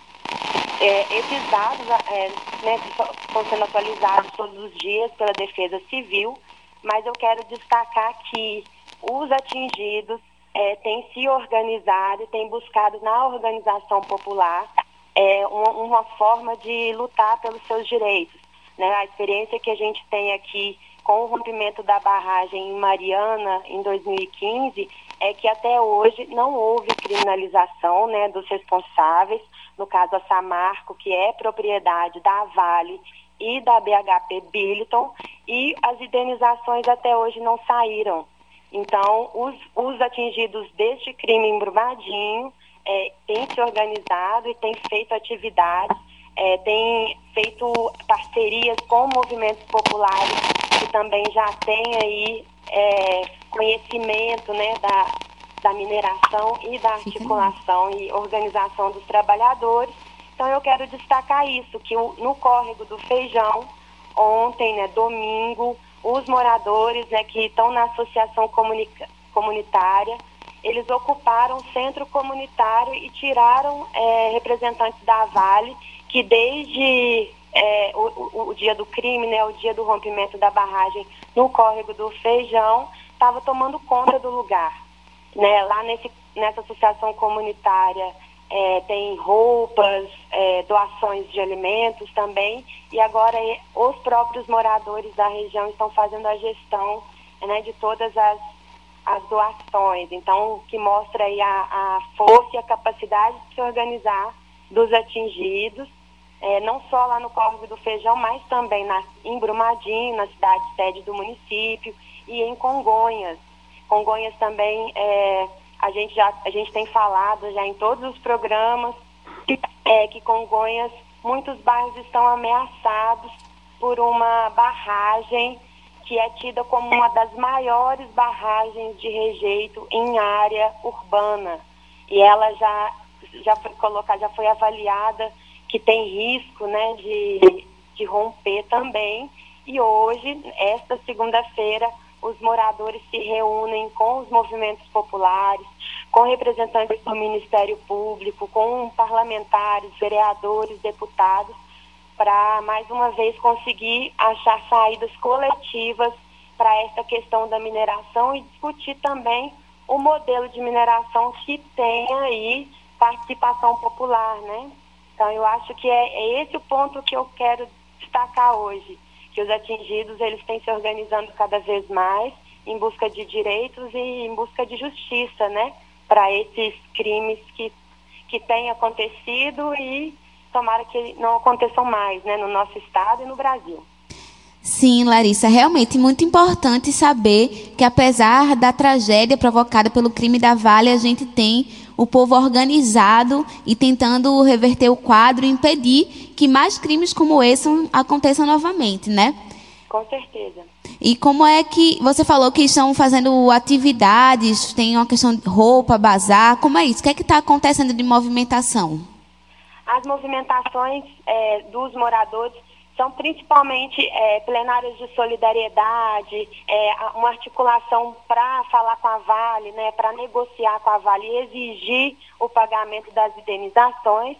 é, esses dados é, né, estão sendo atualizados todos os dias pela Defesa Civil, mas eu quero destacar que os atingidos é, têm se organizado e têm buscado na organização popular é, uma, uma forma de lutar pelos seus direitos. Né? A experiência que a gente tem aqui com o rompimento da barragem em Mariana em dois mil e quinze é que até hoje não houve criminalização, né, dos responsáveis, no caso a Samarco, que é propriedade da Vale e da B H P Billiton, e as indenizações até hoje não saíram. Então, os, os atingidos deste crime em Brumadinho é, têm se organizado e têm feito atividades, é, têm feito parcerias com movimentos populares que também já têm aí é, conhecimento, né, da, da mineração e da articulação e organização dos trabalhadores. Então, eu quero destacar isso, que o, no Córrego do Feijão, ontem, né, domingo, os moradores, né, que estão na associação comunica- comunitária, eles ocuparam o centro comunitário e tiraram é, representantes da Vale, que desde é, o, o, o dia do crime, né, o dia do rompimento da barragem no Córrego do Feijão, estava tomando conta do lugar. Né? Lá nesse, nessa associação comunitária é, tem roupas, é, doações de alimentos também, e agora é, os próprios moradores da região estão fazendo a gestão, né, de todas as, as doações. Então, que mostra aí a, a força e a capacidade de se organizar dos atingidos, é, não só lá no Córrego do Feijão, mas também na, em Brumadinho, na cidade sede do município, e em Congonhas. Congonhas também, é, a, gente já, a gente tem falado já em todos os programas que, é, que Congonhas, muitos bairros estão ameaçados por uma barragem que é tida como uma das maiores barragens de rejeito em área urbana. E ela já, já foi colocada, já foi avaliada que tem risco, né, de, de romper também. E hoje, esta segunda-feira, os moradores se reúnem com os movimentos populares, com representantes do Ministério Público, com parlamentares, vereadores, deputados, para, mais uma vez, conseguir achar saídas coletivas para essa questão da mineração e discutir também o modelo de mineração que tem aí participação popular, né? Então, eu acho que é, é esse o ponto que eu quero destacar hoje, que os atingidos, eles têm se organizando cada vez mais em busca de direitos e em busca de justiça, né? Para esses crimes que, que têm acontecido e tomara que não aconteçam mais, né? No nosso estado e no Brasil. Sim, Larissa, realmente muito importante saber que, apesar da tragédia provocada pelo crime da Vale, a gente tem o povo organizado e tentando reverter o quadro e impedir que mais crimes como esse aconteçam novamente, né? Com certeza. E como é que você falou que estão fazendo atividades, tem uma questão de roupa, bazar, como é isso? O que é que está acontecendo de movimentação? As movimentações é, dos moradores são principalmente é, plenárias de solidariedade, é, uma articulação para falar com a Vale, né, para negociar com a Vale e exigir o pagamento das indenizações,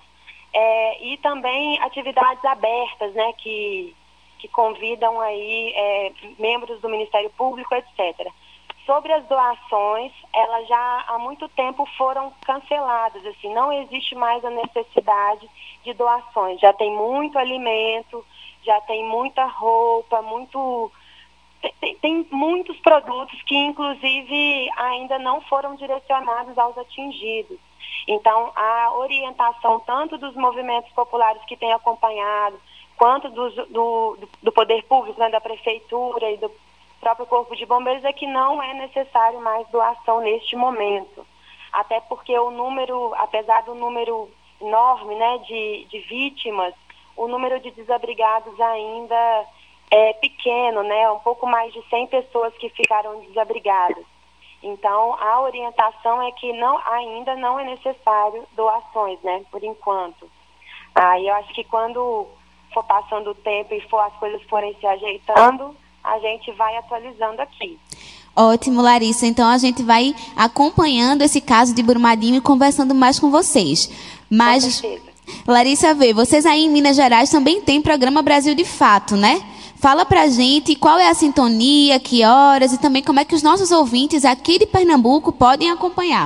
é, e também atividades abertas, né, que, que convidam aí é, membros do Ministério Público, etcétera. Sobre as doações, elas já há muito tempo foram canceladas, assim, não existe mais a necessidade de doações, já tem muito alimento, já tem muita roupa, muito tem, tem muitos produtos que inclusive ainda não foram direcionados aos atingidos. Então, a orientação tanto dos movimentos populares que têm acompanhado, quanto dos, do, do poder público, né, da prefeitura e do próprio Corpo de Bombeiros, é que não é necessário mais doação neste momento. Até porque o número, apesar do número enorme, né, de, de vítimas, o número de desabrigados ainda é pequeno, né, um pouco mais de cem pessoas que ficaram desabrigadas. Então, a orientação é que não, ainda não é necessário doações, né, por enquanto. Aí eu acho que quando for passando o tempo e for, as coisas forem se ajeitando, a gente vai atualizando aqui. Ótimo, Larissa. Então, a gente vai acompanhando esse caso de Brumadinho e conversando mais com vocês. Mas, com certeza. Larissa, vê, vocês aí em Minas Gerais também tem programa Brasil de Fato, né? Fala pra gente qual é a sintonia, que horas e também como é que os nossos ouvintes aqui de Pernambuco podem acompanhar.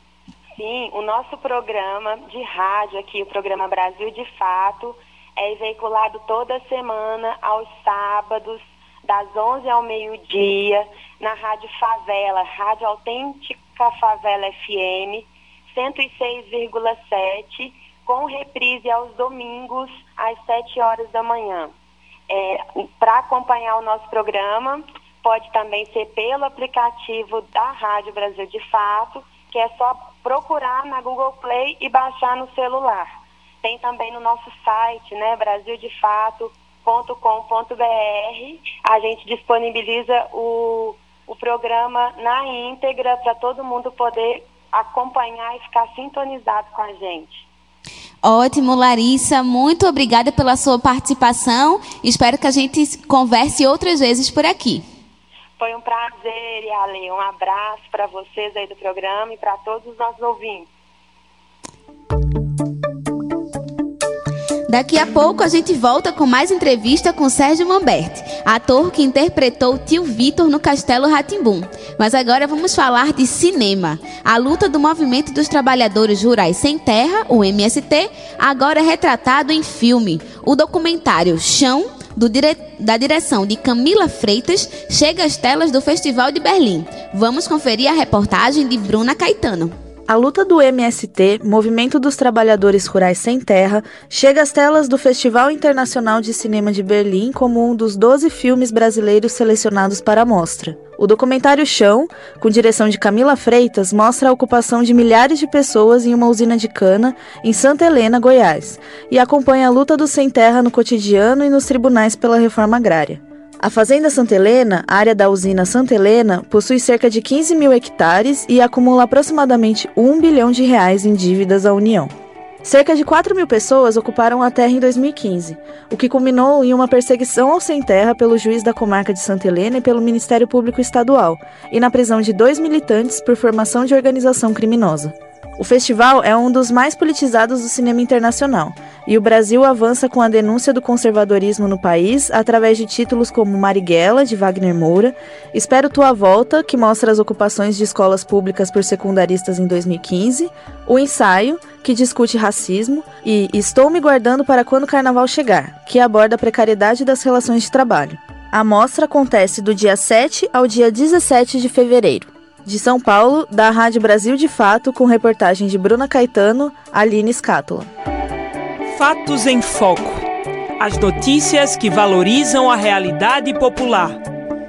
Sim, o nosso programa de rádio aqui, o programa Brasil de Fato, é veiculado toda semana aos sábados, das onze ao meio-dia, na Rádio Favela, Rádio Autêntica Favela F M, cento e seis vírgula sete, com reprise aos domingos, às sete horas da manhã. É, para acompanhar o nosso programa, pode também ser pelo aplicativo da Rádio Brasil de Fato, que é só procurar na Google Play e baixar no celular. Tem também no nosso site, né, brasil de fato ponto com ponto b r, a gente disponibiliza o, o programa na íntegra para todo mundo poder acompanhar e ficar sintonizado com a gente. Ótimo, Larissa, muito obrigada pela sua participação. Espero que a gente converse outras vezes por aqui. Foi um prazer, Yale. Um abraço para vocês aí do programa e para todos os nossos ouvintes. Daqui a pouco a gente volta com mais entrevista com Sérgio Mamberti, ator que interpretou o tio Vitor no Castelo Rá-Tim-Bum. Mas agora vamos falar de cinema. A luta do Movimento dos Trabalhadores Rurais Sem Terra, o M S T, agora é retratado em filme. O documentário Chão, do dire... da direção de Camila Freitas, chega às telas do Festival de Berlim. Vamos conferir a reportagem de Bruna Caetano. A luta do M S T, Movimento dos Trabalhadores Rurais Sem Terra, chega às telas do Festival Internacional de Cinema de Berlim como um dos doze filmes brasileiros selecionados para a mostra. O documentário Chão, com direção de Camila Freitas, mostra a ocupação de milhares de pessoas em uma usina de cana em Santa Helena, Goiás, e acompanha a luta do sem terra no cotidiano e nos tribunais pela reforma agrária. A Fazenda Santa Helena, área da usina Santa Helena, possui cerca de quinze mil hectares e acumula aproximadamente um bilhão de reais em dívidas à União. Cerca de quatro mil pessoas ocuparam a terra em dois mil e quinze, o que culminou em uma perseguição ao sem-terra pelo juiz da comarca de Santa Helena e pelo Ministério Público Estadual, e na prisão de dois militantes por formação de organização criminosa. O festival é um dos mais politizados do cinema internacional, e o Brasil avança com a denúncia do conservadorismo no país através de títulos como Marighella, de Wagner Moura, Espero Tua Volta, que mostra as ocupações de escolas públicas por secundaristas em dois mil e quinze, O Ensaio, que discute racismo, e Estou Me Guardando para Quando o Carnaval Chegar, que aborda a precariedade das relações de trabalho. A mostra acontece do dia sete ao dia dezessete de fevereiro. De São Paulo, da Rádio Brasil de Fato, com reportagem de Bruna Caetano, Aline Scátola. Fatos em Foco. As notícias que valorizam a realidade popular.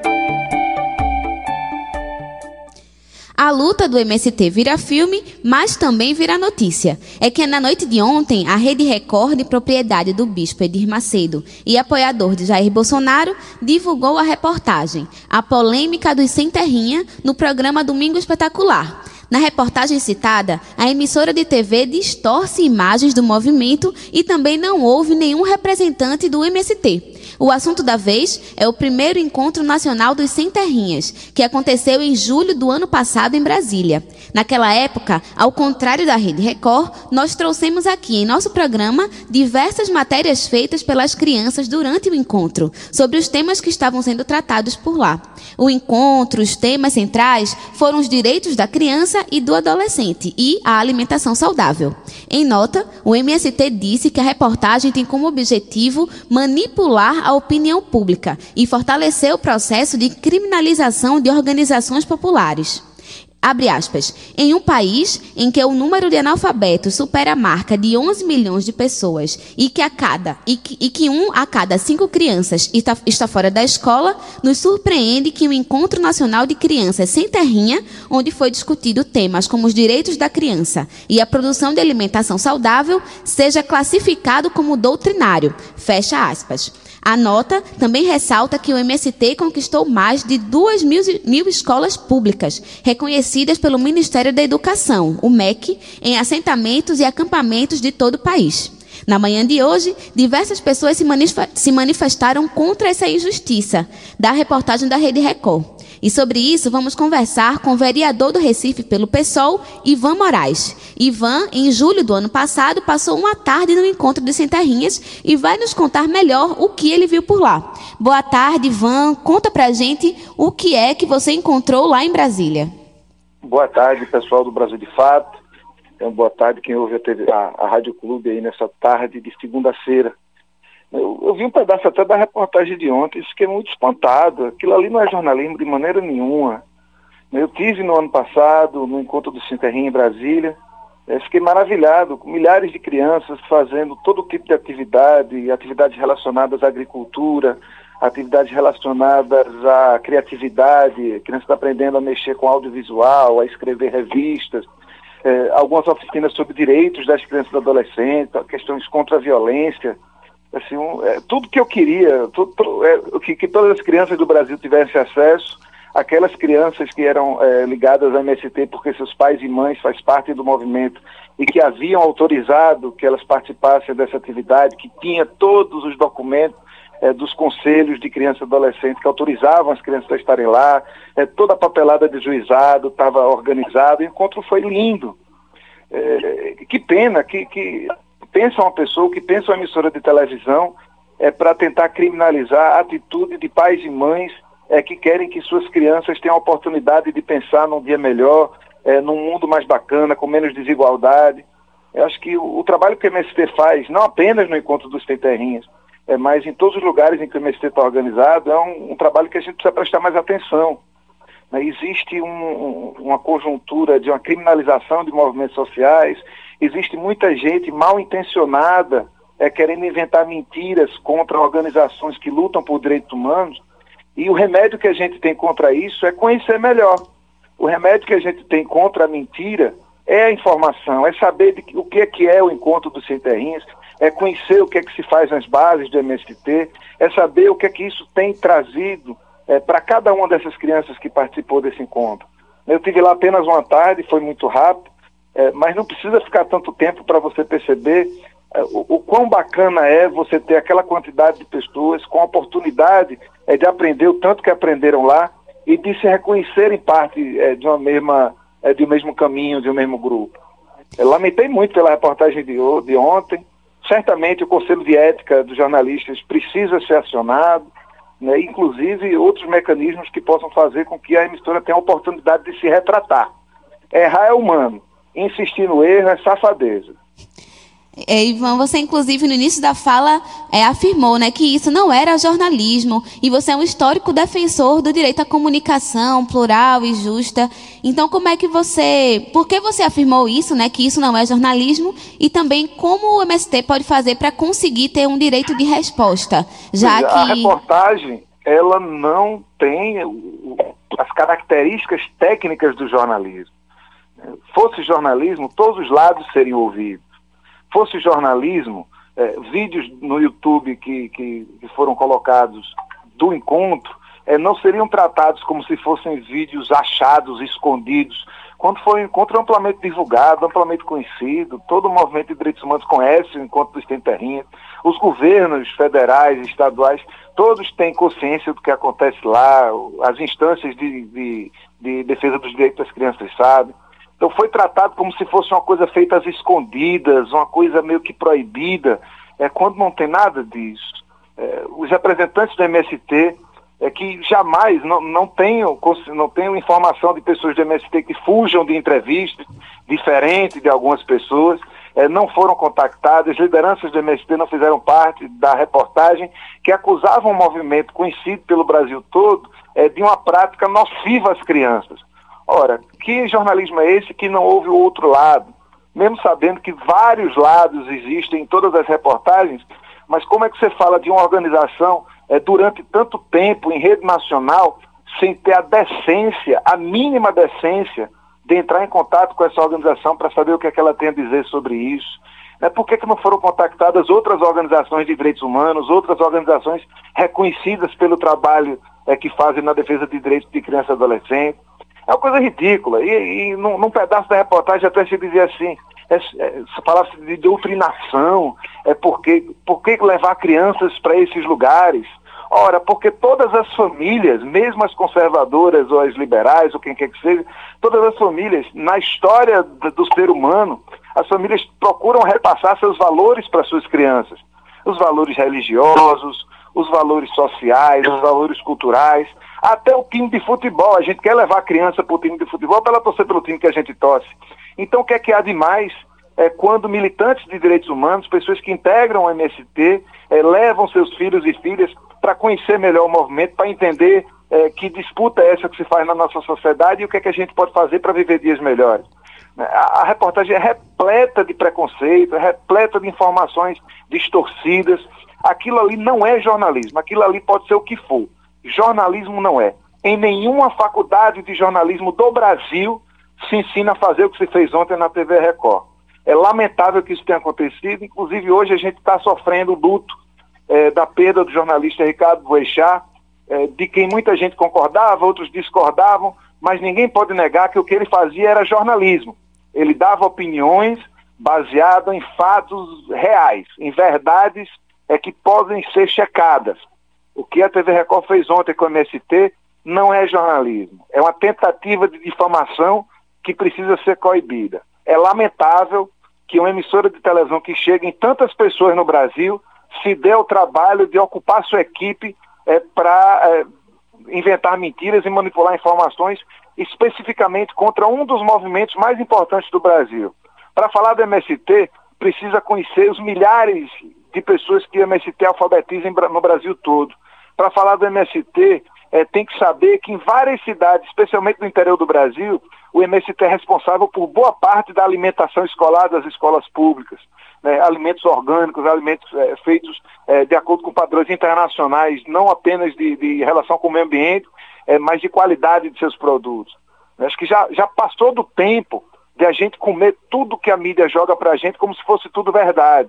A luta do M S T vira filme, mas também vira notícia. É que na noite de ontem, a Rede Record, de propriedade do bispo Edir Macedo e apoiador de Jair Bolsonaro, divulgou a reportagem A Polêmica dos Sem Terrinha, no programa Domingo Espetacular. Na reportagem citada, a emissora de T V distorce imagens do movimento e também não houve nenhum representante do M S T. O assunto da vez é o primeiro Encontro Nacional dos Sem Terrinhas, que aconteceu em julho do ano passado em Brasília. Naquela época, ao contrário da Rede Record, nós trouxemos aqui em nosso programa diversas matérias feitas pelas crianças durante o encontro, sobre os temas que estavam sendo tratados por lá. O encontro, os temas centrais foram os direitos da criança e do adolescente e a alimentação saudável. Em nota, o M S T disse que a reportagem tem como objetivo manipular a opinião pública e fortalecer o processo de criminalização de organizações populares. Abre aspas, em um país em que o número de analfabetos supera a marca de onze milhões de pessoas e que, a cada, e que, e que um a cada cinco crianças está, está fora da escola, nos surpreende que o Encontro Nacional de Crianças Sem Terrinha, onde foi discutido temas como os direitos da criança e a produção de alimentação saudável, seja classificado como doutrinário. Fecha aspas. A nota também ressalta que o M S T conquistou mais de duas mil, mil escolas públicas, reconhecidas pelo Ministério da Educação, o M E C, em assentamentos e acampamentos de todo o país. Na manhã de hoje, diversas pessoas se, manif- se manifestaram contra essa injustiça, da reportagem da Rede Record. E sobre isso, vamos conversar com o vereador do Recife pelo PSOL, Ivan Moraes. Ivan, em julho do ano passado, passou uma tarde no Encontro dos Sem Terrinhas e vai nos contar melhor o que ele viu por lá. Boa tarde, Ivan. Conta pra gente o que é que você encontrou lá em Brasília. Boa tarde, pessoal do Brasil de Fato. Então, boa tarde quem ouve a, T V, a, a Rádio Clube aí nessa tarde de segunda-feira. Eu, eu vi um pedaço até da reportagem de ontem, fiquei muito espantado. Aquilo ali não é jornalismo de maneira nenhuma. Eu tive no ano passado, no Encontro do Sem Terrinha em Brasília, eu fiquei maravilhado, com milhares de crianças fazendo todo tipo de atividade, atividades relacionadas à agricultura, atividades relacionadas à criatividade, crianças aprendendo a mexer com audiovisual, a escrever revistas, eh, algumas oficinas sobre direitos das crianças e adolescentes, questões contra a violência. Assim, um, é, tudo que eu queria, tudo, tudo, é, que, que todas as crianças do Brasil tivessem acesso, aquelas crianças que eram é, ligadas à M S T porque seus pais e mães fazem parte do movimento e que haviam autorizado que elas participassem dessa atividade, que tinha todos os documentos é, dos conselhos de crianças e adolescentes que autorizavam as crianças a estarem lá, é, toda a papelada de juizado estava organizada, o encontro foi lindo. É, que pena que... que pensa uma pessoa, que pensa uma emissora de televisão é, para tentar criminalizar a atitude de pais e mães é, que querem que suas crianças tenham a oportunidade de pensar num dia melhor, é, num mundo mais bacana, com menos desigualdade. Eu acho que o, o trabalho que o M S T faz, não apenas no Encontro dos Sem Terrinhas, é, mas em todos os lugares em que o M S T está organizado, é um, um trabalho que a gente precisa prestar mais atenção. Mas existe um, um, uma conjuntura de uma criminalização de movimentos sociais. Existe muita gente mal intencionada é, querendo inventar mentiras contra organizações que lutam por direitos humanos, e o remédio que a gente tem contra isso é conhecer melhor. O remédio que a gente tem contra a mentira é a informação, é saber de, o que é, que é o Encontro dos Sem Terrinhas, é conhecer o que é que se faz nas bases do M S T, é saber o que é que isso tem trazido é, para cada uma dessas crianças que participou desse encontro. Eu tive lá apenas uma tarde, foi muito rápido, é, mas não precisa ficar tanto tempo para você perceber é, o, o quão bacana é você ter aquela quantidade de pessoas com a oportunidade é, de aprender o tanto que aprenderam lá e de se reconhecerem parte é, de uma mesma, é, de um mesmo caminho, de um mesmo grupo. Eu lamentei muito pela reportagem de, de ontem. Certamente o Conselho de Ética dos jornalistas precisa ser acionado, né, inclusive outros mecanismos que possam fazer com que a emissora tenha a oportunidade de se retratar. Errar é humano, insistir no erro é safadeza. É, Ivan, você inclusive no início da fala é, afirmou, né, que isso não era jornalismo e você é um histórico defensor do direito à comunicação plural e justa. Então, como é que você, por que você afirmou isso, né, que isso não é jornalismo e também como o M S T pode fazer para conseguir ter um direito de resposta, já que a reportagem ela não tem as características técnicas do jornalismo. Fosse jornalismo, todos os lados seriam ouvidos. Fosse jornalismo, é, vídeos no YouTube que, que, que foram colocados do encontro é, não seriam tratados como se fossem vídeos achados, escondidos. Quando foi um encontro amplamente divulgado, amplamente conhecido, todo o movimento de direitos humanos conhece o encontro dos Sem Terrinha, os governos federais, estaduais, todos têm consciência do que acontece lá, as instâncias de, de, de defesa dos direitos das crianças sabem. Então foi tratado como se fosse uma coisa feita às escondidas, uma coisa meio que proibida, é, quando não tem nada disso. É, os representantes do M S T, é, que jamais, não, não, tenham, não tenham informação de pessoas do M S T que fujam de entrevistas, diferente de algumas pessoas, é, não foram contactadas, lideranças do M S T não fizeram parte da reportagem, que acusavam um movimento conhecido pelo Brasil todo é, de uma prática nociva às crianças. Ora, que jornalismo é esse que não houve o outro lado? Mesmo sabendo que vários lados existem em todas as reportagens, mas como é que você fala de uma organização é, durante tanto tempo em rede nacional sem ter a decência, a mínima decência de entrar em contato com essa organização para saber o que é que ela tem a dizer sobre isso? É, por que que não foram contactadas outras organizações de direitos humanos, outras organizações reconhecidas pelo trabalho é, que fazem na defesa de direitos de criança e adolescente? É uma coisa ridícula. E, e num, num pedaço da reportagem até se dizia assim, é, é, falava-se de doutrinação, é porque, por que levar crianças para esses lugares? Ora, porque todas as famílias, mesmo as conservadoras ou as liberais, ou quem quer que seja, todas as famílias, na história do, do ser humano, as famílias procuram repassar seus valores para suas crianças. Os valores religiosos, os valores sociais, os valores culturais, até o time de futebol. A gente quer levar a criança para o time de futebol para ela torcer pelo time que a gente torce. Então o que é que há de mais é quando militantes de direitos humanos, pessoas que integram o M S T, é, levam seus filhos e filhas para conhecer melhor o movimento, para entender é, que disputa é essa que se faz na nossa sociedade e o que é que a gente pode fazer para viver dias melhores. A, a reportagem é repleta de preconceito, é repleta de informações distorcidas. Aquilo ali não é jornalismo, aquilo ali pode ser o que for. Jornalismo não é. Em nenhuma faculdade de jornalismo do Brasil se ensina a fazer o que se fez ontem na T V Record. É lamentável que isso tenha acontecido, inclusive hoje a gente está sofrendo o luto é, da perda do jornalista Ricardo Boechat, é, de quem muita gente concordava, outros discordavam, mas ninguém pode negar que o que ele fazia era jornalismo. Ele dava opiniões baseadas em fatos reais, em verdades é, que podem ser checadas. O que a T V Record fez ontem com o M S T não é jornalismo. É uma tentativa de difamação que precisa ser coibida. É lamentável que uma emissora de televisão que chega em tantas pessoas no Brasil se dê o trabalho de ocupar sua equipe é, para é, inventar mentiras e manipular informações especificamente contra um dos movimentos mais importantes do Brasil. Para falar do M S T, precisa conhecer os milhares de pessoas que o M S T alfabetiza no Brasil todo. Para falar do M S T, é, tem que saber que em várias cidades, especialmente no interior do Brasil, o M S T é responsável por boa parte da alimentação escolar das escolas públicas. Né, alimentos orgânicos, alimentos é, feitos é, de acordo com padrões internacionais, não apenas de, de relação com o meio ambiente, é, mas de qualidade de seus produtos. Acho que já, já passou do tempo de a gente comer tudo que a mídia joga para a gente como se fosse tudo verdade.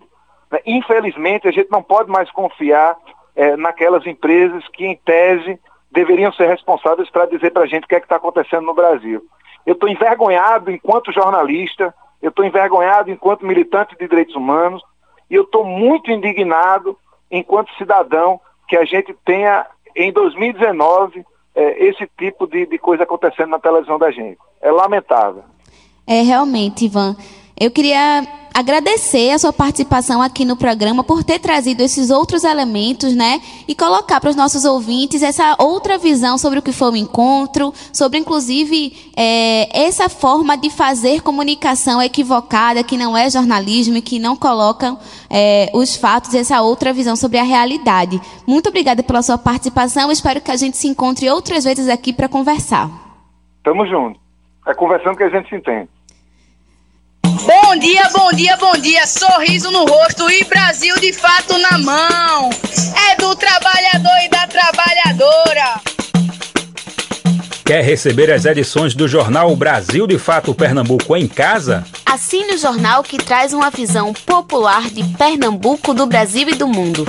Né? Infelizmente, a gente não pode mais confiar é, naquelas empresas que, em tese, deveriam ser responsáveis para dizer para a gente o que é que está acontecendo no Brasil. Eu estou envergonhado enquanto jornalista, eu estou envergonhado enquanto militante de direitos humanos, e eu estou muito indignado enquanto cidadão que a gente tenha, em dois mil e dezenove, é, esse tipo de, de coisa acontecendo na televisão da gente. É lamentável. É, realmente, Ivan. Eu queria agradecer a sua participação aqui no programa por ter trazido esses outros elementos, né? E colocar para os nossos ouvintes essa outra visão sobre o que foi o encontro, sobre, inclusive, é, essa forma de fazer comunicação equivocada, que não é jornalismo e que não coloca é, os fatos, essa outra visão sobre a realidade. Muito obrigada pela sua participação. Espero que a gente se encontre outras vezes aqui para conversar. Tamo junto. É conversando que a gente se entende. Bom dia, bom dia, bom dia, sorriso no rosto e Brasil de fato na mão. É do trabalhador e da trabalhadora. Quer receber as edições do jornal Brasil de Fato Pernambuco em casa? Assine o jornal que traz uma visão popular de Pernambuco, do Brasil e do mundo.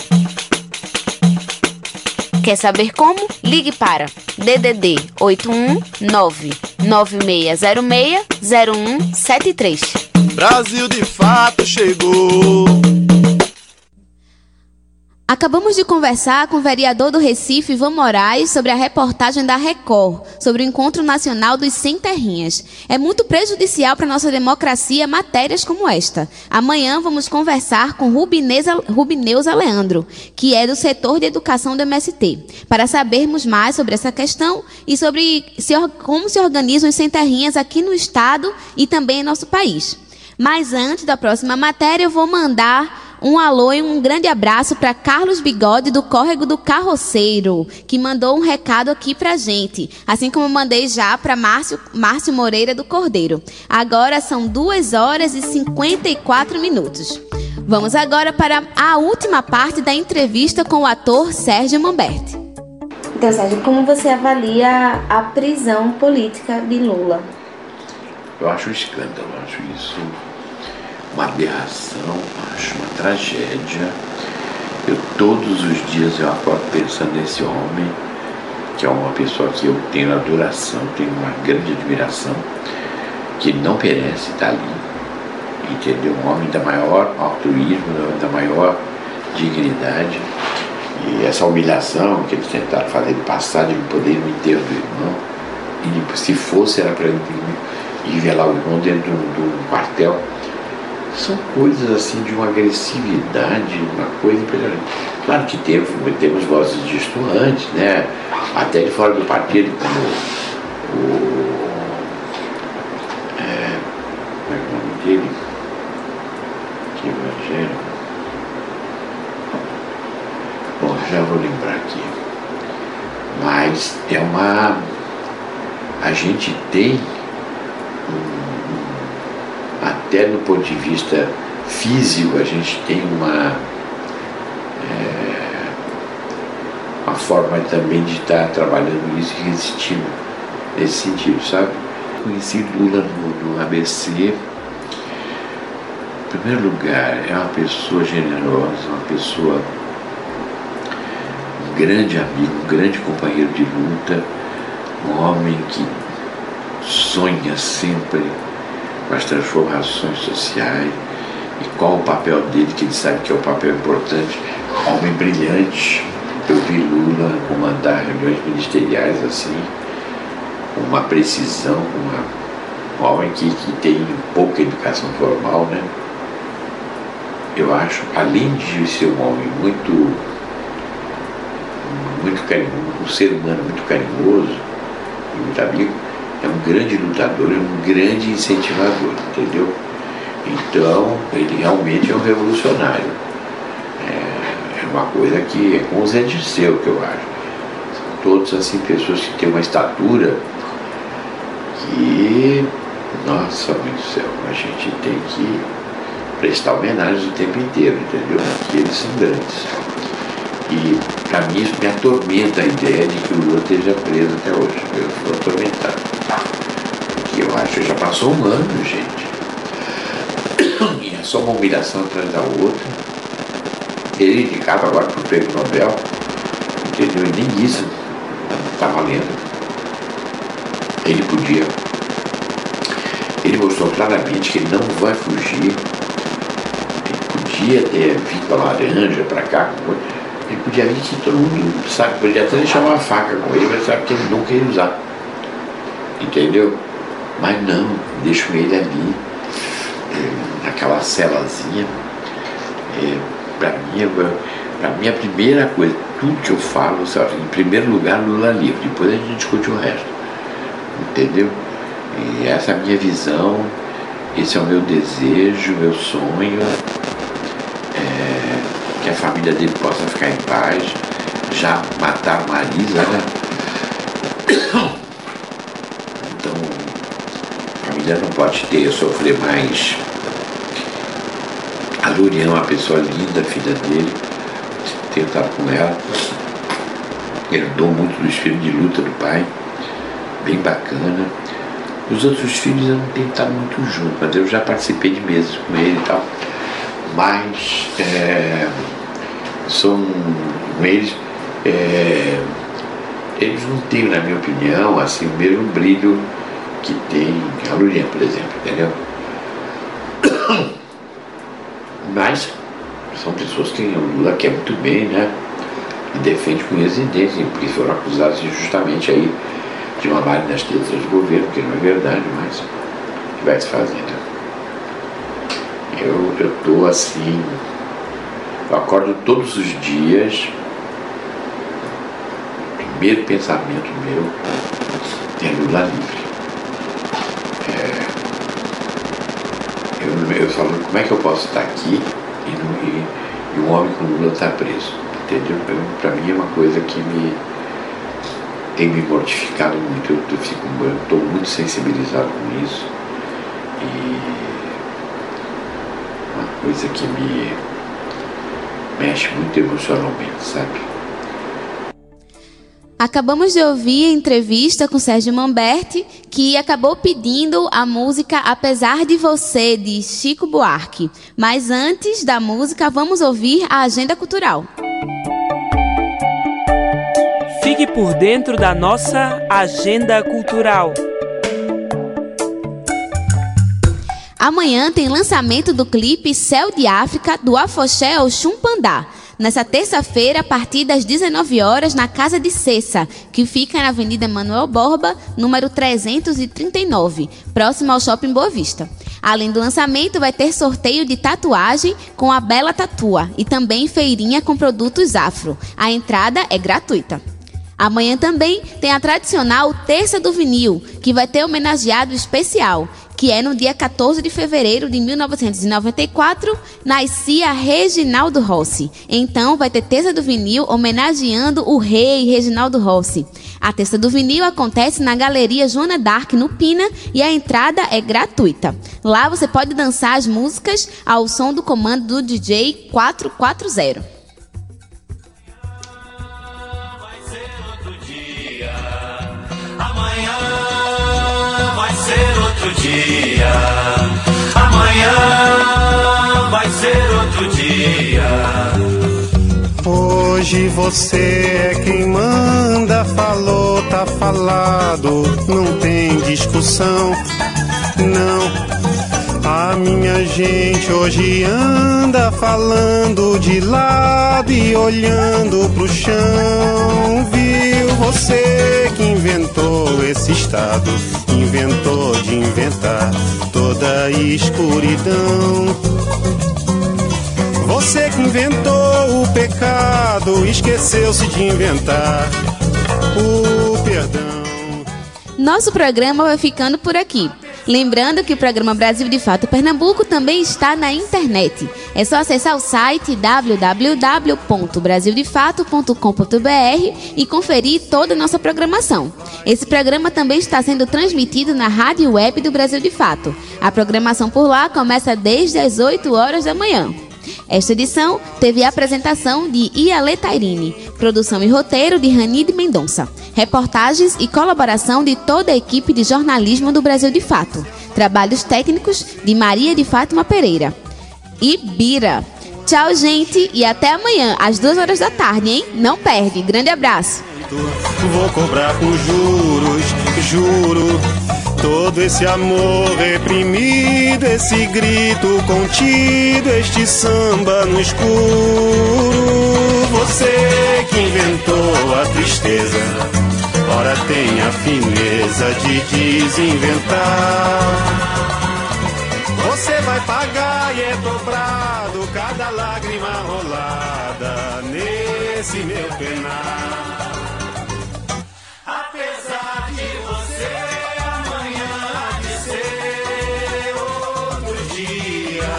Quer saber como? Ligue para D D D oito um nove nove seis zero seis zero um sete três. Brasil de Fato chegou. Acabamos de conversar com o vereador do Recife, Ivan Moraes, sobre a reportagem da Record, sobre o Encontro Nacional dos Sem Terrinhas. É muito prejudicial para a nossa democracia matérias como esta. Amanhã vamos conversar com Rubineuza, Rubineuza Leandro, que é do setor de educação do M S T, para sabermos mais sobre essa questão e sobre se, como se organizam os sem terrinhas aqui no estado e também em nosso país. Mas antes da próxima matéria, eu vou mandar um alô e um grande abraço para Carlos Bigode, do Córrego do Carroceiro, que mandou um recado aqui para a gente, assim como eu mandei já para Márcio, Márcio Moreira, do Cordeiro. Agora são duas horas e cinquenta e quatro minutos. Vamos agora para a última parte da entrevista com o ator Sérgio Manberti. Então, Sérgio, como você avalia a prisão política de Lula? Eu acho um escândalo, acho isso uma aberração, acho uma tragédia. Eu todos os dias eu acordo pensando nesse homem, que é uma pessoa que eu tenho adoração, tenho uma grande admiração, que não merece estar ali, entendeu? Um homem da maior altruísmo, da maior dignidade. E essa humilhação que eles tentaram fazer de passar, de poder me ter do irmão, e se fosse era para ele envelar o irmão dentro do quartel. São coisas assim de uma agressividade, uma coisa impressionante. Claro que temos, temos vozes disto antes, né? Até de fora do partido, como o. É, como é o nome dele? Que evangelho. Bom, já vou lembrar aqui. Mas é uma. A gente tem um. Até no ponto de vista físico, a gente tem uma, é, uma forma também de estar trabalhando isso e resistindo nesse sentido, sabe? Conheci Lula no, no A B C. Em primeiro lugar, é uma pessoa generosa, uma pessoa, um grande amigo, um grande companheiro de luta, um homem que sonha sempre com as transformações sociais e qual o papel dele, que ele sabe que é um papel importante. Homem brilhante. Eu vi Lula comandar reuniões ministeriais assim, com uma precisão, uma, um homem que, que tem pouca educação formal, né? Eu acho, além de ser um homem muito, muito carinhoso, um ser humano muito carinhoso e muito amigo, é um grande lutador, é um grande incentivador, entendeu? Então, ele realmente é um revolucionário. É, é uma coisa que é com o Zé Dirceu, que eu acho. São todos, assim, pessoas que têm uma estatura que, nossa, mãe do céu, a gente tem que prestar homenagens o tempo inteiro, entendeu? Porque eles são grandes. E, para mim, isso me atormenta a ideia de que o Lula esteja preso até hoje. Eu estou atormentado. Porque eu acho que já passou um ano, gente. E é só uma humilhação atrás da outra. Ele indicado agora para o prêmio Nobel, entendeu? E nem isso está valendo. Ele podia. Ele mostrou claramente que ele não vai fugir. Ele podia ter vindo a laranja para cá. Ele podia vir que todo mundo sabe, podia até deixar uma faca com ele, mas sabe que ele nunca ia usar. Entendeu? Mas não, deixo ele ali, é, naquela celazinha. É, para mim, para mim, a primeira coisa, tudo que eu falo, sabe, em primeiro lugar, Lula livre, depois a gente discute o resto. Entendeu? E essa é a minha visão, esse é o meu desejo, meu sonho, é, que a família dele possa ficar em paz. Já mataram Marisa, né? Então, a família não pode ter, sofrer mais. A Lurian é uma pessoa linda, filha dele, tenho estado com ela, herdou muito do espírito de luta do pai, bem bacana. Os outros filhos eu não tenho estado muito junto, mas eu já participei de mesas com ele e tal. Mas é, são com eles, é, eles não têm, na minha opinião, assim, o mesmo brilho que tem a Lurian, por exemplo, entendeu? Mas são pessoas que o Lula quer muito bem, né? E defende com unhas e dentes, porque foram acusados injustamente aí de mamarem nas tetas do governo, que não é verdade, mas o que vai se fazendo? Eu, eu tô assim, eu acordo todos os dias, o primeiro pensamento meu é Lula livre. É, eu, eu falo, como é que eu posso estar aqui e, não, e, e um homem como Lula está preso? Entendeu? Para mim é uma coisa que me tem me mortificado muito, eu estou muito sensibilizado com isso e uma coisa que me mexe muito emocionalmente, sabe? Acabamos de ouvir a entrevista com Sérgio Manberti, que acabou pedindo a música Apesar de Você, de Chico Buarque. Mas antes da música, vamos ouvir a agenda cultural. Fique por dentro da nossa agenda cultural. Amanhã tem lançamento do clipe Céu de África, do Afoxé ao Chumpandá. Nessa terça-feira, a partir das dezenove horas, na Casa de Cessa, que fica na Avenida Manuel Borba, número trezentos e trinta e nove, próximo ao Shopping Boa Vista. Além do lançamento, vai ter sorteio de tatuagem com a Bela Tatua e também feirinha com produtos afro. A entrada é gratuita. Amanhã também tem a tradicional Terça do Vinil, que vai ter homenageado especial, que é no dia quatorze de fevereiro de mil novecentos e noventa e quatro, nascia Reginaldo Rossi. Então vai ter Terça do Vinil homenageando o rei Reginaldo Rossi. A Terça do Vinil acontece na Galeria Joana d'Arc, no Pina, e a entrada é gratuita. Lá você pode dançar as músicas ao som do comando do D J quatrocentos e quarenta. Dia. Amanhã vai ser outro dia. Hoje você é quem manda, falou, tá falado, não tem discussão, não. A minha gente hoje anda falando de lado e olhando pro chão. Viu você que inventou esse estado, inventou de inventar toda a escuridão. Você que inventou o pecado, esqueceu-se de inventar o perdão. Nosso programa vai ficando por aqui. Lembrando que o programa Brasil de Fato Pernambuco também está na internet. É só acessar o site w w w ponto brasil de fato ponto com ponto b r e conferir toda a nossa programação. Esse programa também está sendo transmitido na rádio web do Brasil de Fato. A programação por lá começa desde as oito horas da manhã. Esta edição teve a apresentação de Iale Tairine, produção e roteiro de Ranide Mendonça, reportagens e colaboração de toda a equipe de jornalismo do Brasil de Fato, trabalhos técnicos de Maria de Fátima Pereira e Bira. Tchau, gente, e até amanhã, às duas horas da tarde, hein? Não perde. Grande abraço. Vou cobrar com juros, juro. Todo esse amor reprimido, esse grito contido, este samba no escuro. Você que inventou a tristeza, ora tem a fineza de desinventar. Você vai pagar e é dobrado cada lágrima rolada nesse meu penar. Apesar de você amanhã há de ser outro dia,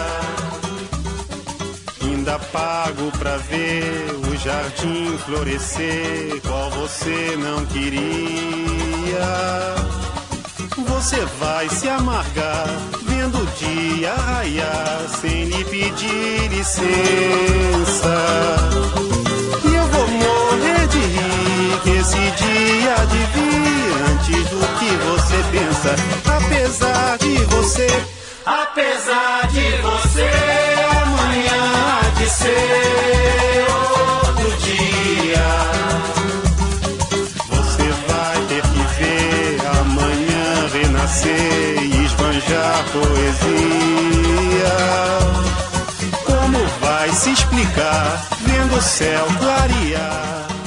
ainda pago pra ver o jardim florescer, qual você não queria. Você vai se amargar vendo o dia raiar sem lhe pedir licença. E eu vou morrer de rir que esse dia há de vir antes do que você pensa. Apesar de você, apesar de você, amanhã há de ser outro dia. Você vai ter que ver amanhã renascer e esbanjar poesia. Como vai se explicar vendo o céu clarear?